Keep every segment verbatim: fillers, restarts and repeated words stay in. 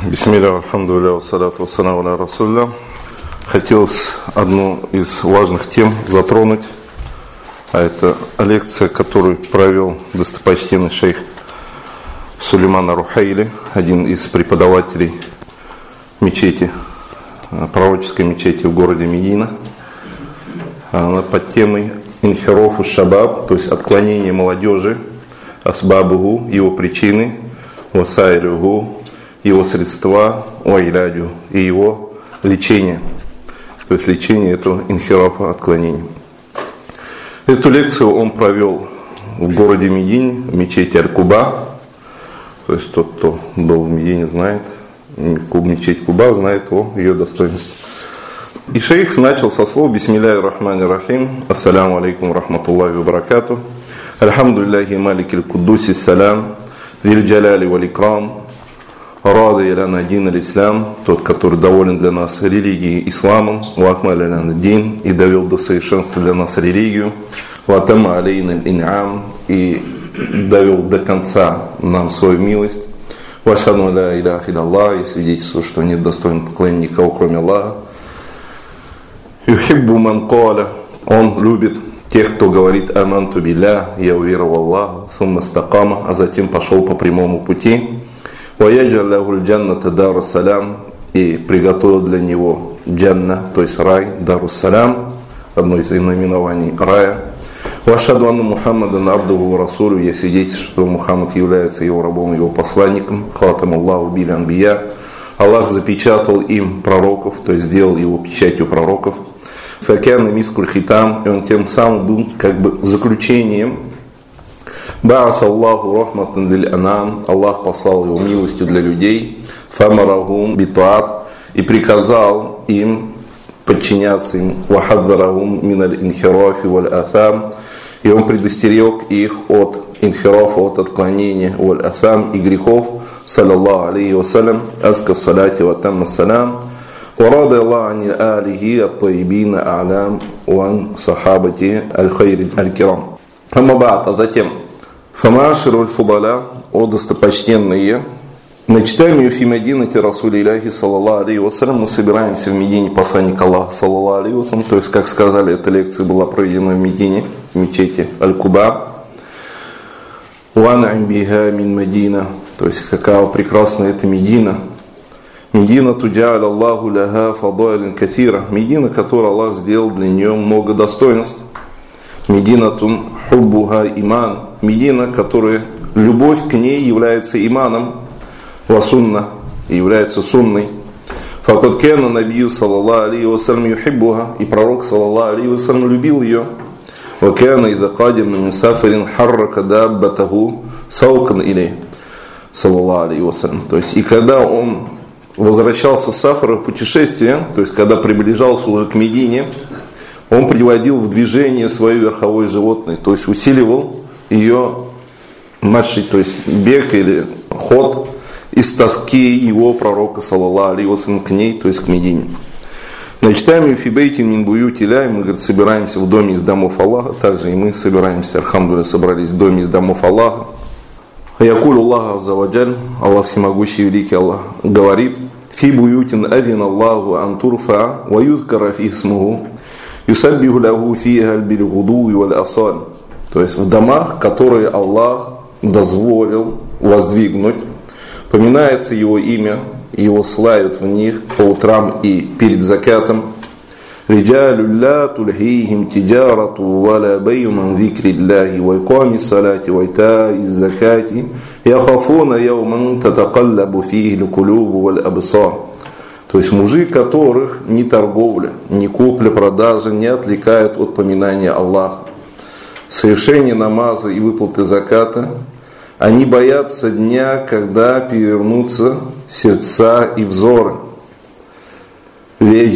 Бисмилля, альхамдулилля, вассаляту вассаламу аля расулилля. Хотелось одну из важных тем затронуть, а это лекция, которую провел достопочтенный шейх Сулейман ар-Рухайли, один из преподавателей мечети, пророческой мечети в городе Медина, под темой инхирофу шабаб, то есть отклонение молодежи, асбабуху, его причины, васайлюху, его средства, уайладю, и его лечение. То есть лечение этого инхирафа, отклонения. Эту лекцию он провел в городе Медине, в мечети Аль-Куба. То есть тот, кто был в Медине, знает, мечеть Куба знает о ее достоинстве. И шейх начал со слов «Бисмилляхи рахмани рахим, ассаляму алейкум рахматуллахи ва баракату, альхамдулиллахи маликиль куддуси салям, зиль джаляли валь икрам, рады иляна дин аль-ислам», тот, который доволен для нас религией исламом, вакмаль иляна дин, и довел до совершенства для нас религию, ватама алейна ин'ам, и довел до конца нам свою милость, вашану ля иляха илlallah, и свидетельствую, что нет достойного поклонения никого, кроме Аллаха. Юхиббу ман каля, он любит тех, кто говорит аманту билля, я уверовал в Аллаха, сумма стакама, а затем пошел по прямому пути. Ваяджал лаху джанната дару салям, и приготовил для него джанна, то есть рай, дару салям, одно из наименований рая. Вашаду анну Мухаммадан абдуху ва расулю, я свидетельствую, что Мухаммад является его рабом, его посланником. Хатам Аллаху бил анбия, Аллах запечатал им пророков, то есть сделал его печатью пророков. Факяна мискуль хитам, и он тем самым был как бы заключением. Баас Аллаху рахматан диль анам, Аллах послал его милостью для людей. Фамарахум битаат, и приказал им подчиняться им. Вахаддарахум миналь инхирафи валь атам, и он предостерег их от инхирафа, от отклонения валь атам и грехов. Саллаллаху алейхи вассалям, аска салати ва тамма салям. ورضي الله عن آله الطيبين أعلام وعن صحابته الخير الكرام. أما بعد, а затем فمعاشر الفضلاء, о достопочтенные, начитаем фи Мединати Расулилляхи саллаллаху алейхи вассалям, мы собираемся в Медине посланника Аллаха саллаллаху алейхи вассалям, то есть, как сказали, эта лекция была проведена в Медине, в мечети Аль-Куба. وَانْعِمْ بِهَا مِنْ Медина, то есть, какая прекрасная эта Медина. Медина туджа'аль Аллаху ляха фадайлин кафира. Медина, которую Аллах сделал для нее много достоинств. Медина тун хуббуха иман. Медина, которая любовь к ней является иманом. Ва сунна, является сунной. Факад кана набию саллаллаху алейхи вассалям юхиббуха. И пророк саллаллаху алейхи вассалям любил ее. Ва кана идha qadima min safarin харрака даббатаху саукан илей. Саллаллаху алейхи вассалям. То есть, и когда он возвращался с сафара в путешествие, то есть когда приближался уже к Медине, он приводил в движение свое верховое животное, то есть усиливал ее марш, то есть бег или ход из тоски его пророка саллаллаху алейхи вассалям к ней, то есть к Медине. Начитаем фибейтин мин буютиля, мы, говорит, собираемся в доме из домов Аллаха, также и мы собираемся, альхамдулилля, собрались в доме из домов Аллаха. Якуль Аллах аззаваджаль, Аллах всемогущий, великий Аллах, говорит: Фи буютин адин Аллаху антурфа, ва юзкара фи смуху, юсаббиху лаху фиха биль гудуи валь асаль. То есть в домах, которые Аллах дозволил воздвигнуть, поминается его имя, его славят в них по утрам и перед закатом. رجال لا تلهيهم تجارة ولا بيع عن ذكر الله وإقام الصلاة وإيتاء الزكاة يخافون يوما تتقلب فيه القلوب والأبصار. То есть мужи, которых ни торговля, ни купля-продажа не отвлекают от поминания Аллаха, совершение намаза и выплаты заката, они боятся дня, когда перевернутся сердца и взоры. Для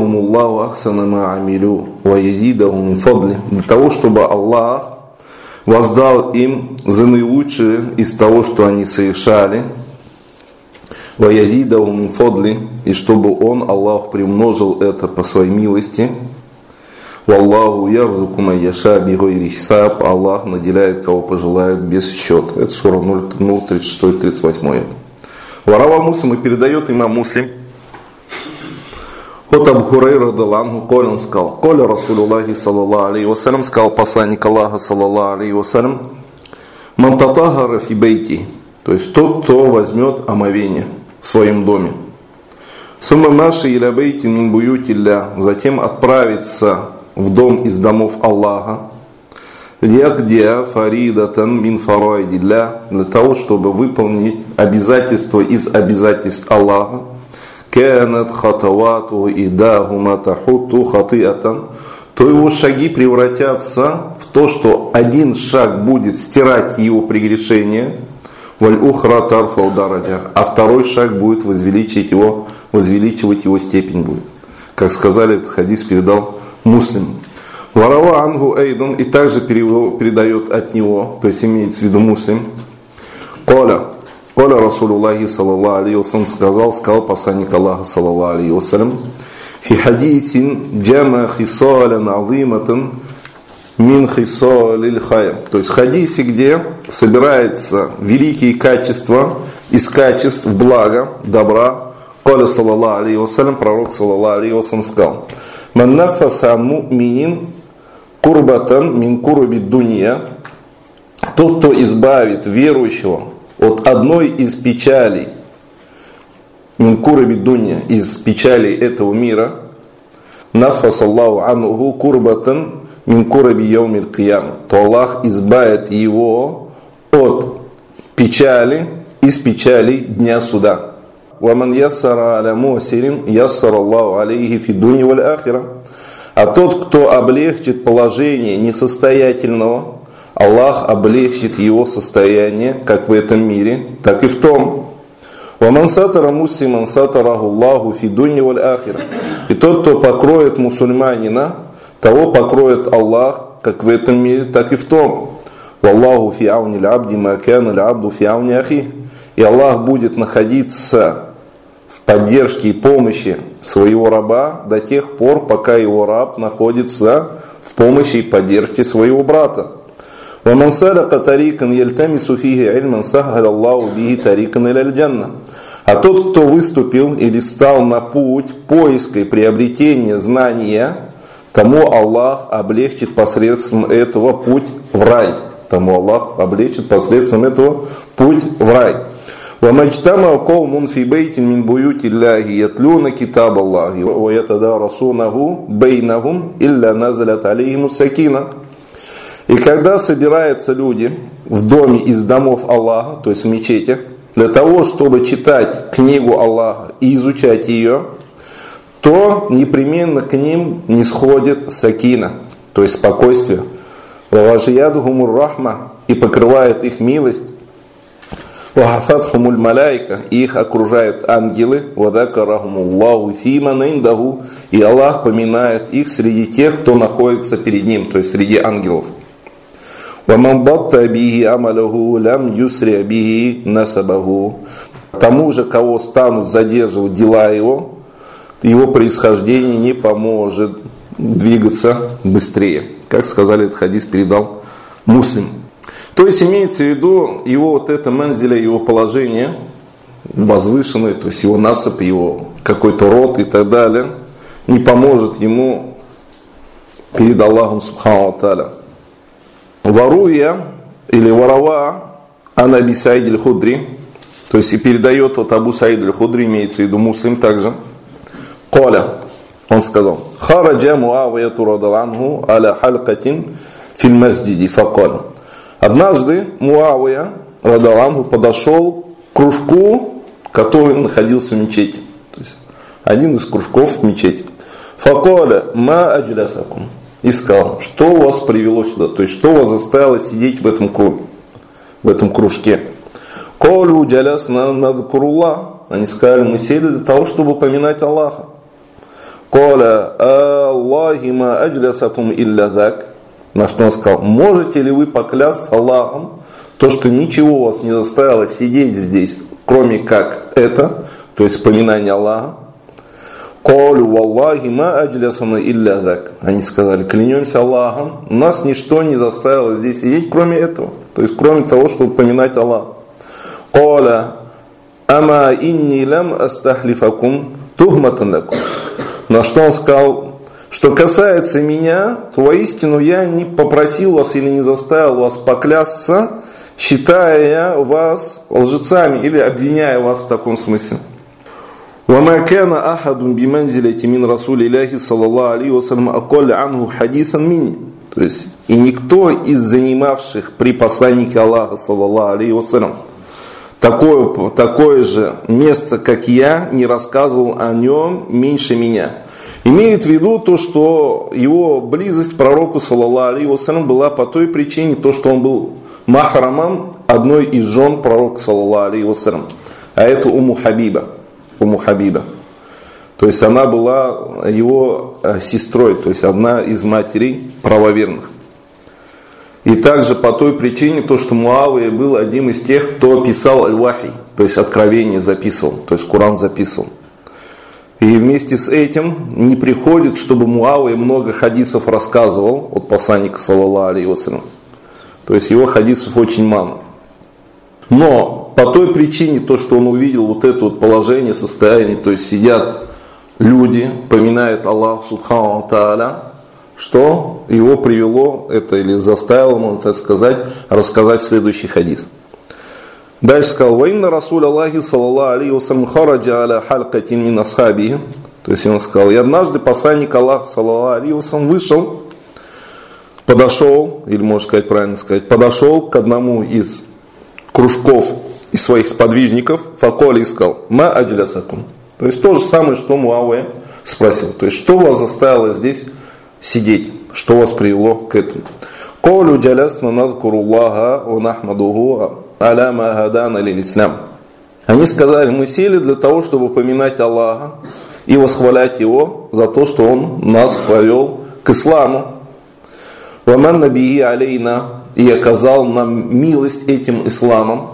того, чтобы Аллах воздал им за наилучшее из того, что они совершали, и чтобы Он, Аллах, приумножил это по своей милости. Аллаху ярзуку ман яша бигайри хисаб. Аллах наделяет кого пожелает без счета. Это сура ноль тридцать шесть тридцать восемь. Варава Муслим и передает имам Муслим от Абу Хурайры радиллаху, коль он сказал, коля Расулуллахи саллаллаху алейхи вассалям, сказал посланник Аллаха саллаллаху алейхи вассалям, ман татахара фи бейти, то есть тот, кто возьмет омовение в своем доме. Сумма маши иля бейти мин буютилля, затем отправится в дом из домов Аллаха, яхдия фаридатан мин фарайдилля, для того, чтобы выполнить обязательства из обязательств Аллаха, канат хатавату идахума тахуту хатиатан, то его шаги превратятся в то, что один шаг будет стирать его прегрешение, валь ухра тарфау дараджа, а второй шаг будет возвеличивать его, возвеличивать его степень будет. Как сказали, этот хадис передал Муслим. Варава ангу эйдан, и также передает от него, то есть имеется в виду Муслим. Коля, Коля Расулуллахи саллаллаху алейхи вассалям, сказал, сказал посланник Аллаха саллаллаху алейхи вассалям, фи хадисин джама хисалян азиматан мин хисалил хайр. То есть в хадисе, где собираются великие качества из качеств блага, добра. Коля саллаллаху алейхи вассалям, пророк саллаллаху алейхи вассалям сказал, ман нафаса ан му'минин курбатан мин курби дунья, тот, кто избавит верующего от одной из печалей, мин курби дунья, из печалей этого мира, нафаса Аллаху анху курбатан мин курби яумил киям, то Аллах избавит его от печали из печалей дня суда. وَمَنْ يَسَّرَ عَلَى مُؤْسِرٍ يَسَّرَ اللَّهُ عَلَيْهِ فِي الدُّنْيَا وَالْآخِرَةِ. А тот, кто облегчит положение несостоятельного, Аллах облегчит его состояние, как в этом мире, так и в том. وَمَنْ سَتَرَ مُسْلِمًا سَتَرَهُ اللَّهُ فِي الدُّنْيَا وَالْآخِرَةِ. И тот, кто покроет мусульманина, того покроет Аллах, как в этом мире, так и в том. وَاللَّهُ فِي عَوْنِ الْعَبْدِ مَا كَانَ الْعَبْدُ фи ауни ахи. И Аллах будет находиться в поддержке и помощи своего раба до тех пор, пока его раб находится в помощи и поддержке своего брата. وَمَنْ سَلَكَ طَرِيقًا يَلْتَمِسُ فِيهِ عِلْمًا سَهَّلَ اللَّهُ بِهِ طَرِيقًا إِلَى الْجَنَّةِ. А тот, кто выступил или стал на путь поиска и приобретения знания, тому Аллах облегчит посредством этого путь в рай. Тому Аллах облегчит посредством этого путь в рай. وَمَجْتَمَعَ قَوْمٌ فِي بَيْتٍ مِّن بُيُوتِ اللَّهِ يَتْلُونَ كِتَابَ اللَّهِ وَيَتَدَارَسُونَهُ بَيْنَهُمْ إِلَّا نَزَلَتْ عَلَيْهِمُ السَّكِينَةُ. И когда собираются люди в доме из домов Аллаха, то есть в мечети, для того, чтобы читать книгу Аллаха и изучать ее, то непременно к ним не сходит сакина, то есть спокойствие. وَغَشِيَتْهُمُ الرَّحْمَةُ, и покрывает их милость. وَحَفَتْهُمُ الْمَلَائِكَةُ, и их окружают ангелы. وَذَكَرَهُمُ اللَّهُ فِي مَنْ عِنْدَهُ, и Аллах поминает их среди тех, кто находится перед ним, то есть среди ангелов. وَمَنْ بَطَّ بِهِ عَمَلَهُ لَمْ يُسْرِعْ بِهِ نَسَبَهُ. Тому же, кого станут задерживать дела его, его происхождение не поможет двигаться быстрее. Как сказали, этот хадис передал Муслим. То есть имеется в виду его вот это манзиля, его положение возвышенное, то есть его насып, его какой-то род и так далее, не поможет ему перед Аллахом субхану ва тааля. Варуя или варава ан Аби Саид аль-Худри, то есть и передает от Абу Саид аль-Худри, имеется в виду Муслим также. Коля, он сказал, хараджа Муавияту радаллаху аля халкатин фил масджиди факаль. Однажды Муавия радаллаху подошел к кружку, который находился в мечети. То есть один из кружков в мечети. Факаля ма аджлясакум. И сказал, что вас привело сюда, то есть что вас заставило сидеть в этом круге, в этом кружке. Колю джалясна надкурулла. Они сказали, мы сели для того, чтобы поминать Аллаха. Коля Аллахи ма аджлясакум илля дак. На что он сказал, можете ли вы поклясться Аллахом, то, что ничего вас не заставило сидеть здесь, кроме как это, то есть поминание Аллаха. Колю валлахи ма аджлясана илля дак. Они сказали, клянемся Аллахом, нас ничто не заставило здесь сидеть, кроме этого, то есть кроме того, чтобы поминать Аллаха. Коля «Ама инни лям астахлифакум тухматан лакум». На что он сказал: что касается меня, то воистину я не попросил вас или не заставил вас поклясться, считая вас лжецами или обвиняя вас в таком смысле. وَمَا كَانَ أَحَدٌ بِمَنْزِلَةِ مِنْ رَسُولِ اللَّهِ صَلَّى اللَّهُ عَلَيْهِ وَسَلَّمَ أَقَلَّ عَنْهُ حَدِيثًا مِنِّي. То есть, и никто из занимавших при посланнике Аллаха, саллаллаху алейхи вассалям, такое, такое же место, как я, не рассказывал о нем меньше меня. Имеет в виду то, что его близость к пророку, саллаллаху алейхи вассалям, была по той причине, то, что он был махрамом одной из жен пророка, саллаллаху алейхи вассалям. А это Умму Хабиба. Умму Хабиба. То есть она была его сестрой, то есть одна из матерей правоверных. И также по той причине, то, что Муавия был одним из тех, кто писал аль-Вахи, то есть откровение записывал, то есть Коран записывал. И вместе с этим не приходит, чтобы Муавия много хадисов рассказывал от посланника, саллаллаху алейхи вассалям. То есть его хадисов очень мало. Но по той причине, то, что он увидел вот это вот положение, состояние, то есть сидят люди, поминают Аллах Субхану ва Тааля, что его привело, это или заставило, можно так сказать, рассказать следующий хадис. Дальше сказал: «Ваинна Расуль Аллахи саллаллаху алейхи вассалям хараджа аля халкатин мин асхабихи». То есть он сказал: и однажды посланник Аллаха саллаллаху алейхи вассалям вышел, подошел, или можно сказать правильно сказать, подошел к одному из кружков из своих сподвижников, факоли и сказал: «Ма аджлясакум». То есть то же самое, что Муавия спросил. То есть что вас заставило здесь сидеть, что вас привело к этому. «Колю джалясна надкуруллаха ва нахмадуху аля ма хадана лил ислам». Они сказали: мы сели для того, чтобы поминать Аллаха и восхвалять Его за то, что Он нас повел к исламу. «Ва ман набии алейна», и оказал нам милость этим исламом.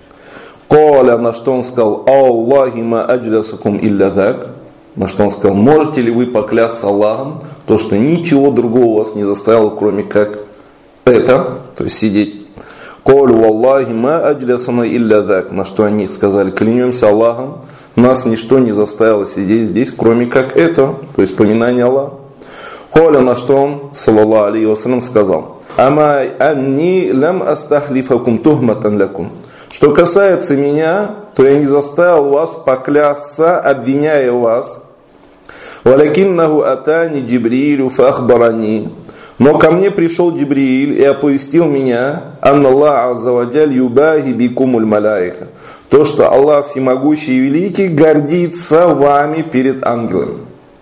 «Коля», на что он сказал: «Аллахи ма аджлясакум илля так». На что он сказал: можете ли вы поклясться Аллахом, то, что ничего другого вас не заставило, кроме как это, то есть сидеть. «Колю валлахи ма аджлясана илля так». На что они сказали: клянемся Аллахом, нас ничто не заставило сидеть здесь, кроме как это, то есть поминание Аллаха. «Коля», на что он, саллаллаху алейхи вассалям, сказал: «Ама анни лям астахлифакум тухматан лакум». Что касается меня, то я не заставил вас поклясться, обвиняя вас. «Валякиннаху атани Джибриилю фахбарани». Но ко мне пришел Джибрииль и оповестил меня: «Анна Аллах азза ва джаль юбахи бикумуль малаика». То, что Аллах всемогущий и великий гордится вами перед ангелами.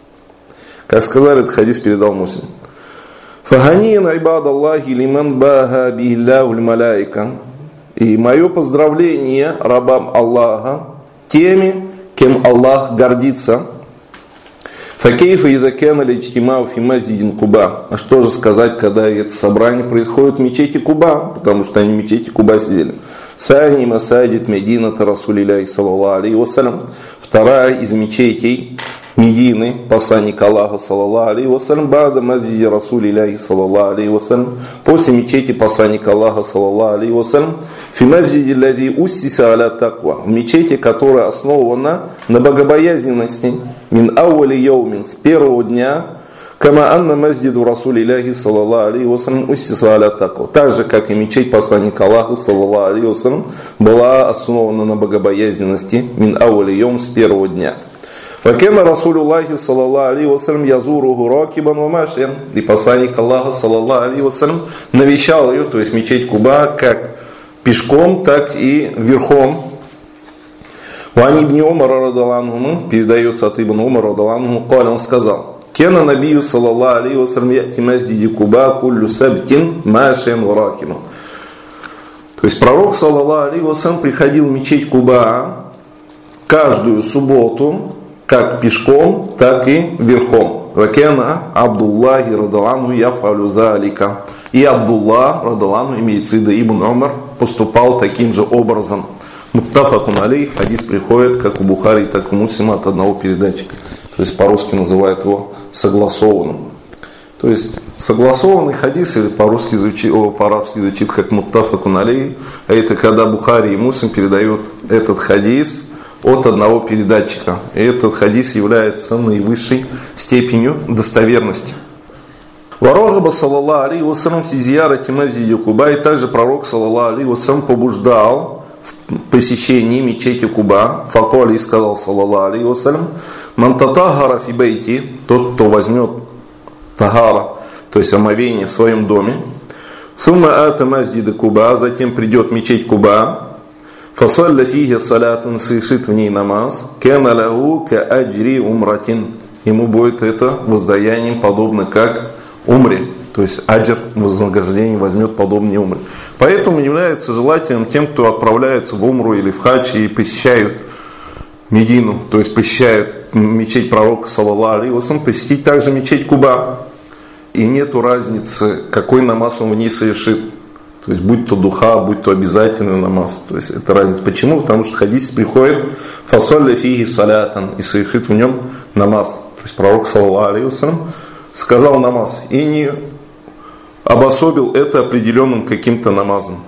Как сказали, этот хадис передал Муслим. «Фаханин айбад Аллахи лиман баха бихиллаху малаика». И мое поздравление рабам Аллаха, теми, кем Аллах гордится. «Факейфа иза кана лиджтимау фи масджидин Куба». А что же сказать, когда это собрание происходит в мечети Куба, потому что они в мечети Куба сидели. «Сани масаджид Медината Расулилляхи саллаллаху алейхи вассалям». Вторая из мечетей Медины, посланник Аллаха саллаллаху алейхи вассалям, бада масджиди Расулилляхи саллаллаху алейхи вассалям, после мечети посланника Аллаха саллаллаху алейхи вассалям, фи масджиди лади уссиса аля таква, в мечети, которая основана на богобоязненности, мин ауали йоумин, с первого дня, кама анна масджиду Расулилляхи саллаллаху алейхи вассалям уссиса аля таква, так же, как и мечеть посланника Аллаха саллаллаху алейхи вассалям была основана на богобоязненности, мин ауали йоум, с первого дня. «Вакена Расулюллахи саллаллаху алейхи вассалям язуруху ракибан ва машьян». И посланник Аллаха саллаллаху алейхи вассалям навещал ее, то есть мечеть Куба, как пешком, так и верхом. «Вани ибн Умара радаллаху», передается от ибн Умара радаллаху, он сказал: «Кена набию саллаллаху алейхи вассалям яти масджиди Куба куллю сабтин машьян ва ракибан». То есть пророк саллаллаху алейхи вассалям приходил в мечеть Куба каждую субботу, как пешком, так и верхом. «Вакена Абдуллахи радаллаху яфалю залика». И Абдулла радаллаху, имеется в виду ибн Умар, поступал таким же образом. Муттафакун алейх, хадис приходит как у Бухари, так и у Муслима от одного передатчика. То есть по-русски называют его согласованным. То есть согласованный хадис, или по-русски звучит, о, по-арабски звучит как муттафакун алейх. А это когда Бухари и Муслим передают этот хадис от одного передатчика. И этот хадис является наивысшей степенью достоверности. Варахаба саллаллаху алейхи вассалям фи зиярати масджиди Куба, и также пророк саллаллаху алейхи вассалям побуждал в посещении мечети Куба. Факали, и сказал саллаллаху алейхи вассалям: ман татахара фи бейти, тот, кто возьмет тахара, то есть омовение в своем доме, сумма ата масджида Куба, затем придет в мечеть Куба, фасалля фиги салятан, совершит в ней намаз, кана лаху ка аджри умратин, ему будет это воздаянием подобно как умре, то есть аджр, вознаграждение возьмет подобнее умре. Поэтому является желательным тем, кто отправляется в умру или в хадж и посещают Медину, то есть посещают мечеть пророка саллаллаху алейхи вассалям, посетить также мечеть Куба. И нету разницы, какой намаз он в ней совершит. То есть будь то духа, будь то обязательный намаз. То есть это разница. Почему? Потому что в хадисе приходит фасолля фиги салятан, и совершит в нем намаз. То есть пророк саллаллаху алейхи вассалям сказал намаз и не обособил это определенным каким-то намазом,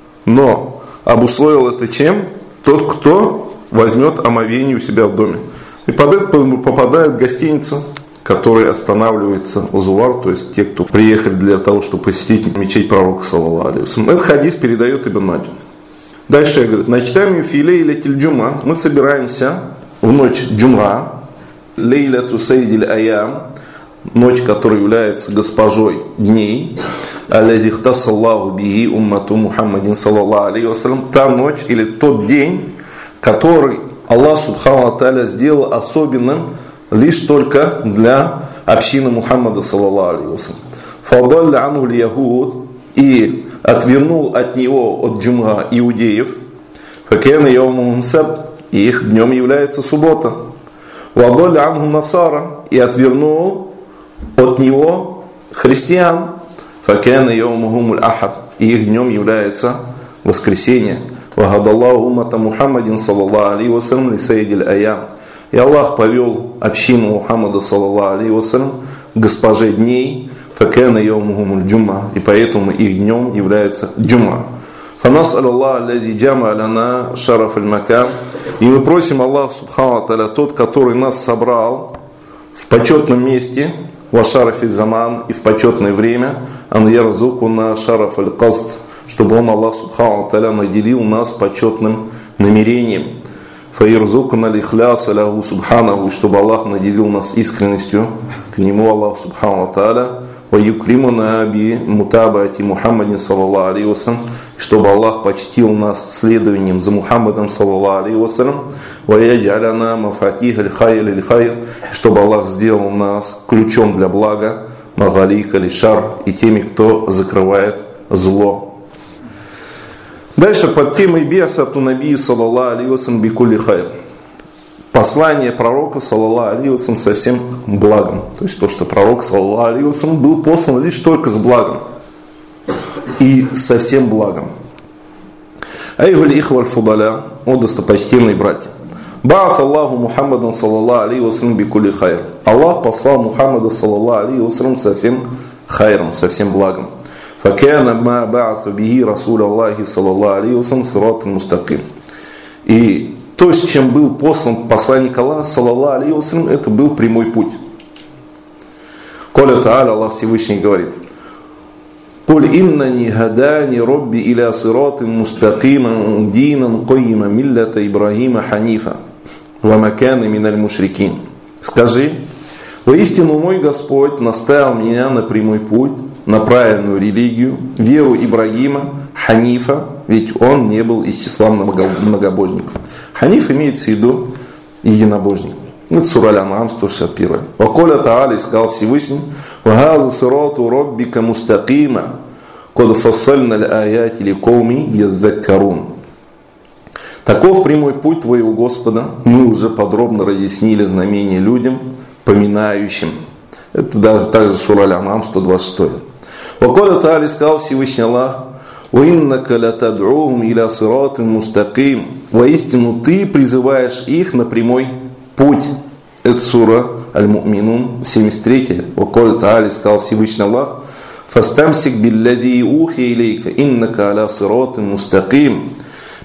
но обусловил это чем? Тот, кто возьмет омовение у себя в доме. И под это попадает гостиница, который останавливается зуар, то есть те, кто приехали для того, чтобы посетить мечеть пророка саллаллаху алейхи вассалям. Этот хадис передает Ибн Маджа. Дальше я говорю: начитаем фи лейлятиль джума, мы собираемся в ночь джумра, лейляту сейдиль аям, ночь, которая является госпожой дней, аллади хтассаллаху биhi уммату Мухаммадин саллаллаху алейхи вассалям, та ночь или тот день, который Аллах субхану ва тааля сделал особенным лишь только для общины Мухаммада саллаллаху алейхи вассалям. Фадалля анху ль-яхуд, и отвернул от него, от джумга, иудеев, факена яумухум сабт, и их днем является суббота. Вадалля анху насара, и отвернул от него христиан, факена яумухум аль-ахад, и их днем является воскресенье. Вагадаллаху уммата Мухаммадин саллаллаху алейхи вассалям ли сайдиль аям. И Аллах повел общину Мухаммада саллаллаху алейхи вассалям к госпоже дней, факана яумухум аль-джумма, и поэтому их днем является джумма. Фанас'алю Аллах аллади джама лана шараф аль-макан, и мы просим Аллах субхану ва тааля, тот, который нас собрал в почетном месте, ва шарафи заман, и в почетное время, ан ярзукуна шараф аль-казд, чтобы Он, Аллах субхану ва тааля, наделил нас почетным намерением. Фаирзукна лихляса лаху субханаху, чтобы Аллах наделил нас искренностью к Нему, Аллах субхану ва тааля, ва юкримуна би мутабати Мухаммадин саллаллаху алейхи вассалям, чтобы Аллах почтил нас следованием за Мухаммадом саллаллаху алейхи вассалям, ва яджаляна мафатиха лихайр лихайр, чтобы Аллах сделал нас ключом для блага, магалика лишар, и теми, кто закрывает зло. Дальше под темой би'сату набии саллаллаху алейхи вассалям бикулли хайр. Послание пророка саллаллаху алейхи вассалям со всем благом. То есть то, что пророк саллаллаху алейхи вассалям был послан лишь только с благом. И со всем благом. Айваль ихваль фудаля, о достопочтенные братья. Ба'ас Аллаху Мухаммадан саллаллаху алейхи вассалям бикулли хайр. Аллах послал Мухаммада саллаллаху алейхи вассалям со всем хайром, со всем благом. فَكَانَ مَا بَعَثَ بِهِ رَسُولَ اللَّهِ صَلَّى اللَّهُ عَلَيْهِ وَسَلَّمَ صِرَاطًا مُسْتَقِيمًا. И то, с чем был послан посланник Аллаха, саллаллаху алейхи вассалям, это был прямой путь. Коля Тааля, Аллах Всевышний говорит: «Куль иннани хадани робби иля сиратин мустакиман динан койима миллята Ибрахима ханифа ва макана миналь мушрикин». Скажи: воистину мой Господь наставил меня на прямой путь, на правильную религию, веру Ибрагима, Ханифа, ведь он не был из числа многобожников. Ханиф имеется в виду единобожник. Это сура Аль-Ан'ам, сто шестьдесят первая. Ваколя Тааля, сказал Всевышний: «Вахаза сирату роббика мустакима, код фассальна л'аяти ликауми яззаккарун». Таков прямой путь твоего Господа, мы уже подробно разъяснили знамения людям, поминающим. Это даже также сура Аль-Ан'ам, сто двадцать шестая. Ваколя Тааля, сказал Всевышний Аллах: «Уиннака латад'ухум иля сиратин мустаким». Воистину ты призываешь их на прямой путь. Это сура Аль-Му'минун, семьдесят третья. Ваколя Тааля, сказал Всевышний Аллах: «Фастамсик биллади ухи илейка, иннака аля сиратин мустаким».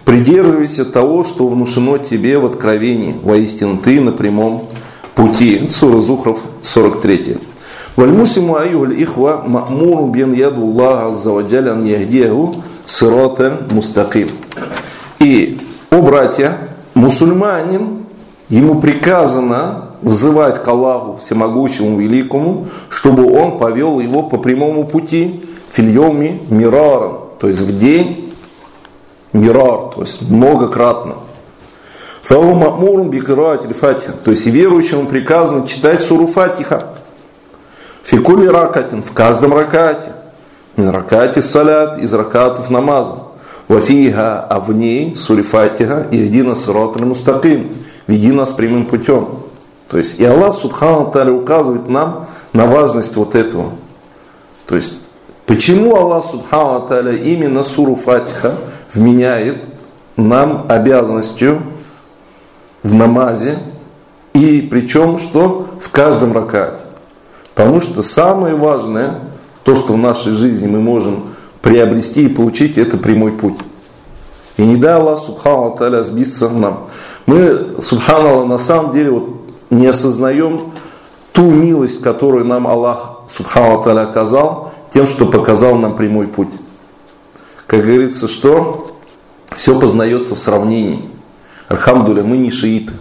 придерживайся того, что внушено тебе в откровении. Воистину ты на прямом пути. Сура Зухров, сорок три. Вальмусиму аюль ихва ма'муру бен яду Аллаха азза ва джалля ан яхдияху сиратан мустаким. И, о братья, мусульманин, ему приказано взывать к Аллаху Всемогущему Великому, чтобы он повел его по прямому пути фильйоми мираран, то есть в день мирар, то есть многократно. Фаху ма'мурун бикираат аль-фатиха, то есть и верующему приказано читать суру Фатиха. Фикули ракатин, в каждом ракате. Мин ракати салят, из ракатов намаза. Вафиха, а в ней сури Фатиха, и едино сират аль-мустаким, веди нас прямым путем. То есть и Аллах Субхану Тааля указывает нам на важность вот этого. То есть почему Аллах Субхану Тааля именно суру Фатиха вменяет нам обязанностью в намазе, и причем что в каждом ракате. Потому что самое важное, то, что в нашей жизни мы можем приобрести и получить, это прямой путь. И не дай Аллах Субхану Тааля сбиться нам. Мы, Субханаллах, на самом деле вот, не осознаем ту милость, которую нам Аллах Субхану Тааля оказал, тем, что показал нам прямой путь. Как говорится, что все познается в сравнении. Альхамдулилля, мы не шииты,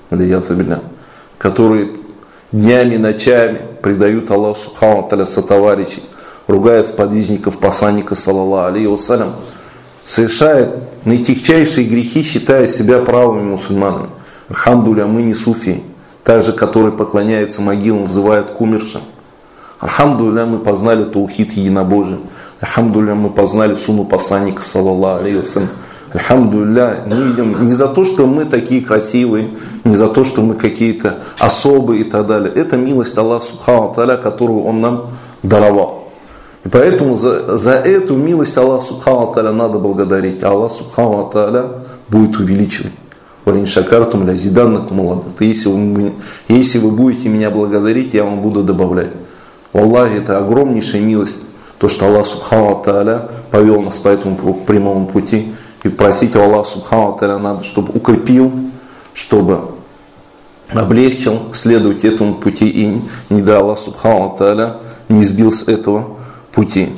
которые днями, ночами предают Аллаху Субхану Тааля сотоварищей, ругают сподвижников посланника, саллаллаху алейхи вассалям, совершает наитихчайшие грехи, считая себя правыми мусульманами. Альхамдулилля, мы не суфии, так же, которые поклоняются могилам, взывают к умершим. Альхамдулилля, мы познали таухид единобожие. Альхамдулилля, мы познали сунну посланника, саллаллаху алейхи вассалям. Альхамдулилля, мы идем не за то, что мы такие красивые, не за то, что мы какие-то особые и так далее. Это милость Аллаха Субхану Тааля, которую Он нам даровал. И поэтому за, за эту милость Аллаха Субхану Тааля надо благодарить. А Аллах Субхану Тааля будет увеличивать. Если вы, если вы будете меня благодарить, я вам буду добавлять. Аллахи, это огромнейшая милость, то, что Аллах Субхану Тааля повел нас по этому прямому пути. И просить у Аллаха Субхану Тааля надо, чтобы укрепил, чтобы облегчил следовать этому пути, и не дай Аллах Субхану Тааля не сбил с этого пути.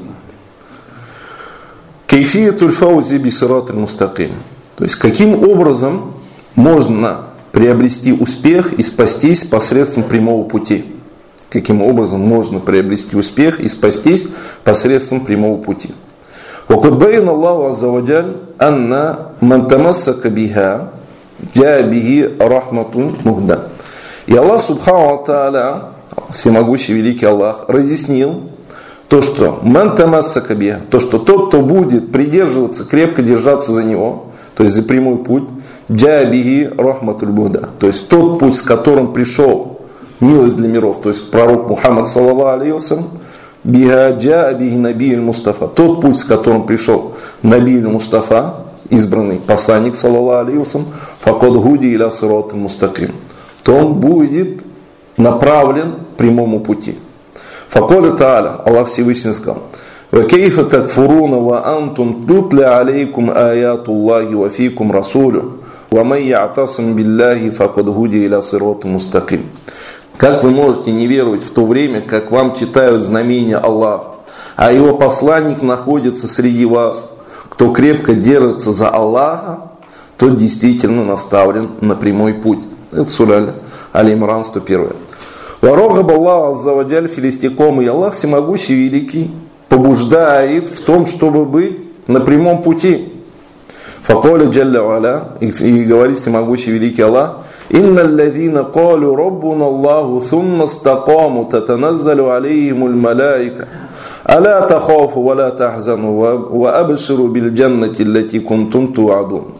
Кейфиятуль фаузи бисират аль-мустаким. То есть каким образом можно приобрести успех и спастись посредством прямого пути. Каким образом можно приобрести успех и спастись посредством прямого пути. وقد بين الله عز وجل أن من تمسك بها جاء به رحمة مهدى. И Аллах Субхану Тааля, всемогущий великий Аллах, разъяснил то, что ман тамассака биха, то, что тот, кто будет придерживаться, крепко держаться за него, то есть за прямой путь, джаа бихи рахматуль мухда, то есть тот путь, с которым пришел милость для миров, то есть пророк Мухаммад саллаллаху алейхи вассалям, биха джаа бихи набиюль Мустафа, тот путь, с которым пришел набиюль Мустафа, избранный посланник саллаллаху алейхи вассалям, факод гуди иля сиратин мустаким, то он будет направлен к прямому пути. Факоля Тааля, Аллах Всевышний сказал: «Вакейфа такфуруна ва антум тутля алейкум аяту Аллахи ва фикум расулю, ва май я'тасим билляхи факад гуди иля сирати мустаким». Как вы можете не веровать в то время, как вам читают знамения Аллаха, а его посланник находится среди вас? Кто крепко держится за Аллаха, тот действительно наставлен на прямой путь. Это сура Аль-Имран, сто первая. Варогаб Аллах аззаваджаль филистиком, и Аллах всемогущий великий побуждает в том, чтобы быть на прямом пути. Факоля джалля валя, и говорит всемогущий великий Аллах: инна аллазина калу раббуна Аллаху сумма стакаму татаназзалу алейхимуль малаика аля тахафу ва ла тахзану ва абширу биль джаннати аллати кунтум туадун.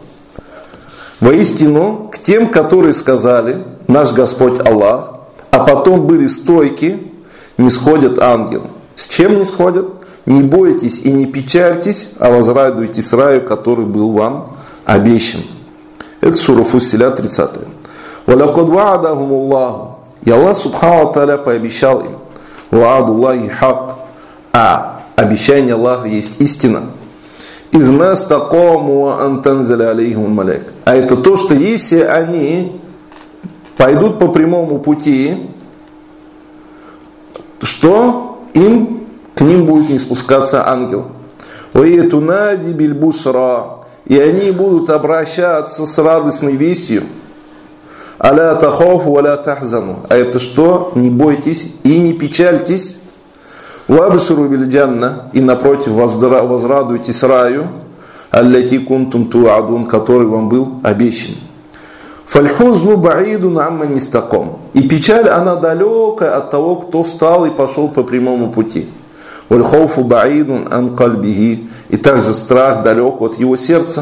Воистину, к тем, которые сказали: наш Господь Аллах, а потом были стойки, не сходят ангелы. С чем не сходят? Не бойтесь и не печальтесь, а возрадуйтесь раю, который был вам обещан. Это сура Фуссилят, тридцатая. وَلَقَدْ وَعَدَهُمُ اللَّهُ. И Аллах Субхану Тааля пообещал им. وَعَدُ اللَّهِ حَقٌّ. А обещание Аллаха есть истина. измастакому антанзаля алейхим маляйка. А это то, что если они пойдут по прямому пути, что им к ним будет не спускаться ангел. Уайтунади бильбушра. И они будут обращаться с радостной вестью. Аля тахафу аля тахзану. А это что? Не бойтесь и не печальтесь. Вабширу бильджанна. И напротив возрадуйтесь раю. Аллати кунтум туадун, который вам был обещан. Фальхузну баидун амма нистаком. И печаль, она далекая от того, кто встал и пошел по прямому пути. Вальхауфу баидун ан кальбихи. И также страх далек от его сердца.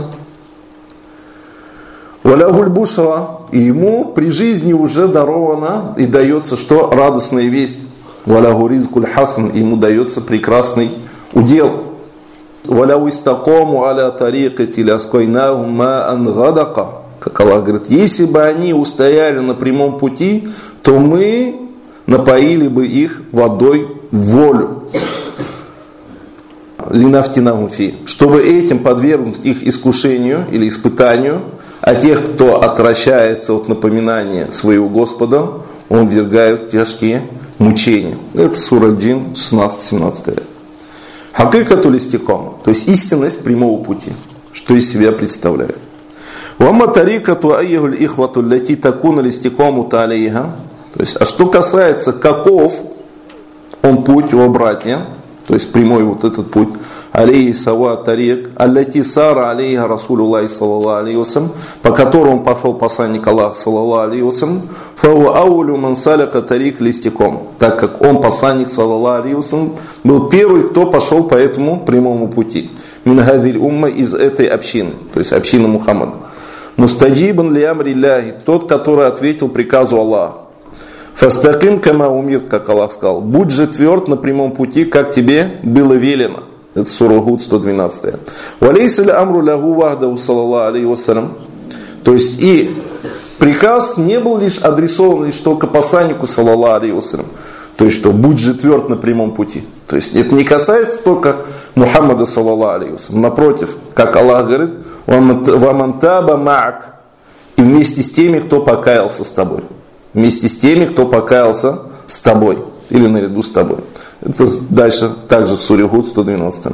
Валягуль бушра. И ему при жизни уже даровано и дается что? Радостная весть. Валягу ризкуль хасан. Ему дается прекрасный удел. Валяу истакому аля тарикати ляскойнахум маан гадака. Как Аллах говорит, если бы они устояли на прямом пути, то мы напоили бы их водой в волю. Линафтинахумфи, чтобы этим подвергнуть их искушению или испытанию, а тех, кто отвращается от напоминания своего Господа, он ввергает в тяжкие мучения. Это сура Джин, шестнадцать-семнадцать. Хакикату листиком, то есть истинность прямого пути, что из себя представляет. Вамма тарикату айягуль ихвату ляти такуна листикому талейха. То есть, а что касается, каков он путь, его братья, то есть прямой вот этот путь, алейхи сава тарик, аллати сара алейха расулуллахи саллаллаху алейхи вассалям, по которому пошел посланник Аллаха саллаллаху алейхи вассалям, фау аулю ман саляка тарик листиком, так как он, посланник саллаллаху алейхи вассалям, был первый, кто пошел по этому прямому пути. Мин хадиль умма, из этой общины, то есть общины Мухаммада. Мустаджибан ли амри ляхи, тот, который ответил приказу Аллаха. Фастаким кама умир, как Аллах сказал, будь же тверд на прямом пути, как тебе было велено. Это сура Гуд, сто двенадцать. Валейсаль амру лягу вахдау саллаллаху алейхи вассалям. То есть и приказ не был лишь адресован лишь только посланнику саллаллаху алейхи вассалям. То есть, что будь же тверд на прямом пути. То есть, это не касается только Мухаммада саллаллаху алейхи вассалям. Напротив, как Аллах говорит, вамантаба маак. И вместе с теми, кто покаялся с тобой. Вместе с теми, кто покаялся с тобой. Или наряду с тобой. Это дальше, также в суре Гуд, сто двенадцать.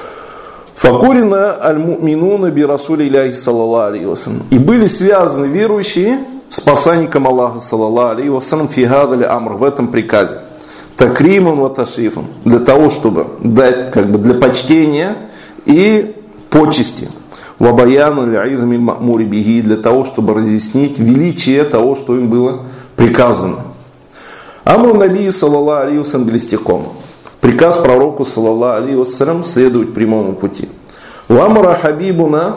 Факурина аль-муминуна би расули иляхи саллаллаху алейхи вассалям. И были связаны верующие с посланником Аллаха саллаллаху алейхи вассалям фи гадали амр, в этом приказе. Такриман ва ташрифан, для того, чтобы дать, как бы, для почтения и почести. Вабаяну л'изми мамури биги, для того, чтобы разъяснить величие того, что им было приказано. Амру наби саллаллаху алейхи вассалям билистиком. Приказ пророку саллаллаху алейхи вассалям следовать прямому пути. Вамра хабибуна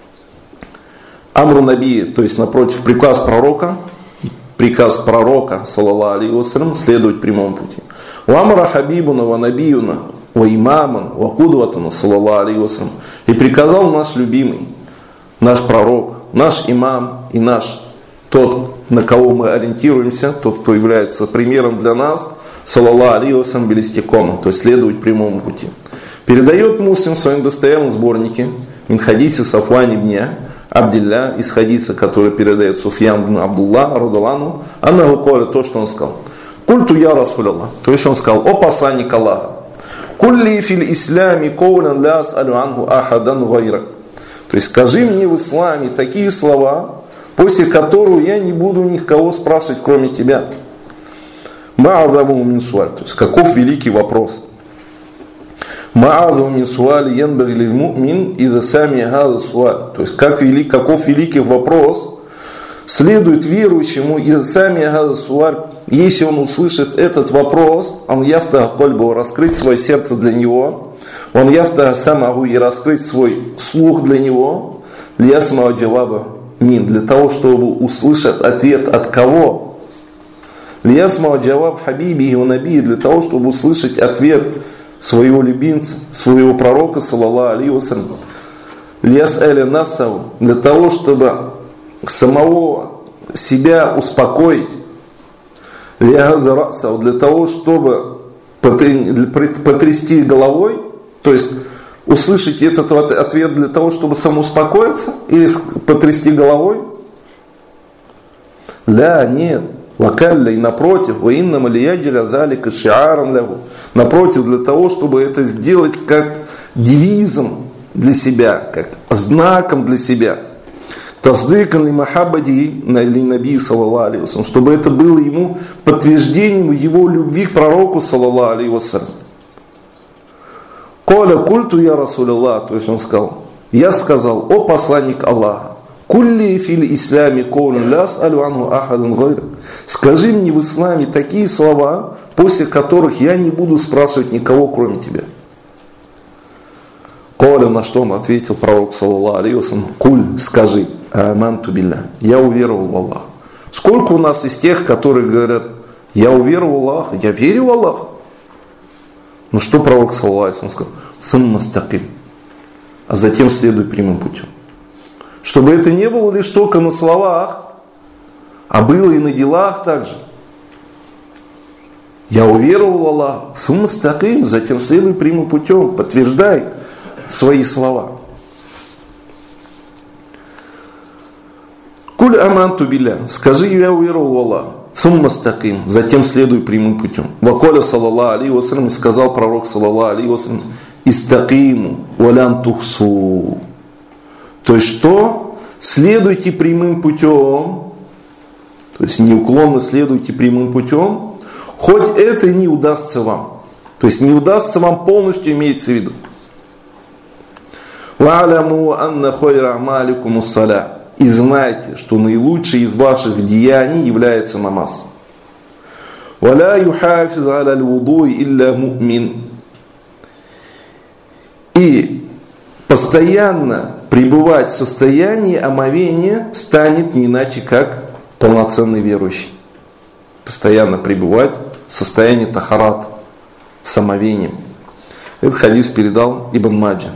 амру наби, то есть напротив приказ пророка, приказ пророка саллаллаху алейхи вассалям следовать прямому пути. Вамра хабибуна ва набиюна ва имаман ва кудватана саллаллаху алейхи вассалям. И приказал наш любимый, наш пророк, наш имам и наш тот, на кого мы ориентируемся, тот, кто является примером для нас, саллаллаху алейхи вассалям билистикома, то есть следовать прямому пути. Передает Муслим в своем достоверном сборнике мин хадиси Сафван ибн Абдилля, из хадиса, который передает Суфьян ибн Абдулла, радалану, аннаху каля, то, что он сказал. Культу я расуляллах, то есть он сказал, о посланник Аллаха, кулли фил ислями коулян ля ас'алю анху ахадан гайрак. То есть скажи мне в исламе такие слова, после которого я не буду никого спрашивать, кроме тебя. Ма'адаму мин суаль, то есть каков великий вопрос. Ма'адаму мин суаль янбаги лиль му'мин ида сами хаза суаль. То есть как велик, каков великий вопрос следует верующему ида сами хаза суаль, если он услышит этот вопрос, он яфта кольбу, раскрыть свое сердце для него, он яфта самагу, и раскрыть свой слух для него, для самого джаваба мин, для того, чтобы услышать ответ от кого? Лиясма джаваб хабиби и наби, для того, чтобы услышать ответ своего любимца, своего пророка, саллаллаху алейхи вассалям. Лияс'аля нафсаху, для того, чтобы самого себя успокоить. Лияза расаху, для того, чтобы потрясти головой, то есть услышать этот ответ для того, чтобы самоуспокоиться или потрясти головой? Ля, нет. Вакалля, и напротив, воиннам алияджиля залика шиаран лягу. Напротив, для того, чтобы это сделать как девизом для себя, как знаком для себя. Таздыкан ли махабади ли наби саллаллаху алейхи вассалям, чтобы это было ему подтверждением его любви к пророку саллаллаху алейхи вассалям. Коля культу я расуляллах, то есть он сказал, я сказал, о посланник Аллаха, кулли фил исламе коулун ляс алю анху ахадан гайр. Скажи мне в исламе такие слова, после которых я не буду спрашивать никого, кроме тебя. Коля, на что он ответил пророк саллаллаху алейхи вассалям, куль, скажи, аманту билля, я уверовал в Аллаха. Сколько у нас из тех, которые говорят, я уверовал в Аллаха, я верю в Аллаха. Но что пророк саллаллаху алейхи вассалям сказал? Сумма стаким. А затем следуй прямым путем. Чтобы это не было лишь только на словах, а было и на делах также. Я уверовал в Аллаха. Сумма стаким. Затем следуй прямым путем. Подтверждай свои слова. Куль аманту билля. Скажи, я уверовал в Аллаха. Сумма стаким. Затем следуй прямым путем. Ваколя саллаллаху алейхи вассалям, сказал пророк саллаллаху алейхи вассалям, истакиму валян тухсу. То есть что? Следуйте прямым путем. То есть неуклонно следуйте прямым путем. Хоть это и не удастся вам. То есть не удастся вам полностью, имеется в виду. Ва'аляму анна хойра амаликум уссаля. И знайте, что наилучший из ваших деяний является намаз. «Валя юхафиз аля лвудуй илля му'мин». И постоянно пребывать в состоянии омовения станет не иначе, как полноценный верующий. Постоянно пребывать в состоянии тахарат, с омовением. Этот хадис передал Ибн Маджа.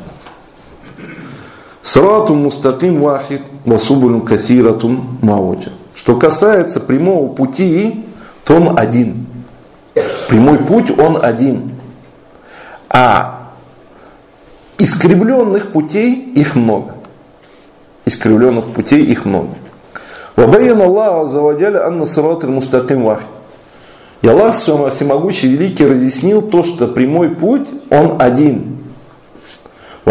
Сиратун мустаким вахид васубулюн кассиратун мауджа. Что касается прямого пути, то он один. Прямой путь он один. А искривленных путей их много. Искривленных путей их много. Вабайян Аллах аззаваджалля анна сиратуль мустаким вахид. И Аллах Всемогущий Великий разъяснил то, что прямой путь он один. И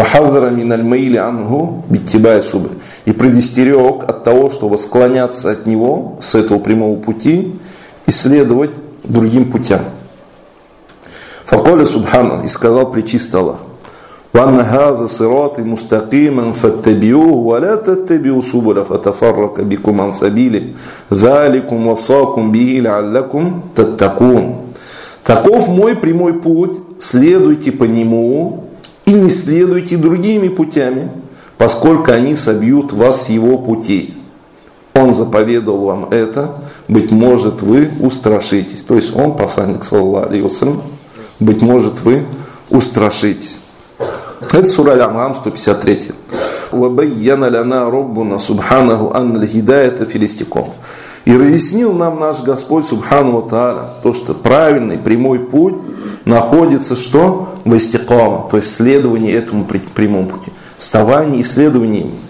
предостерег от того, чтобы склоняться от него, с этого прямого пути, и следовать другим путям. Факоля Субхана, и сказал пречистый Аллах, وَأَنَّ هَذَا صِرَاطِ مُسْتَقِيمًا فَاتَّبِعُوهُ وَلَا تَتَّبِعُوا سُبُلَ فَتَفَرَّقَ بِكُمْ عَنْ سَبِيلِهِ ذَلِكُمْ وَصَّاكُمْ بِهِ لَعَلَّكُمْ تَتَّقُونَ. Таков мой прямой путь, следуйте по нему, и не следуйте другими путями, поскольку они собьют вас с его путей. Он заповедовал вам это, быть может, вы устрашитесь. То есть он, посланник саллаллаху алейхи вассалям, быть может, вы устрашитесь. Это сура Аль-Ан'ам, сто пятьдесят три. وَبَيَّنَ لَنَا رَبُّنَا سُبْحَانَهُ أَنَّ الْهِدَايَةَ فِي الْإِسْتِقَامَةِ. И разъяснил нам наш Господь Субхану ва Тааля, то, что правильный прямой путь находится что? В истикама, то есть следование этому прямому пути. Вставание и следование ему.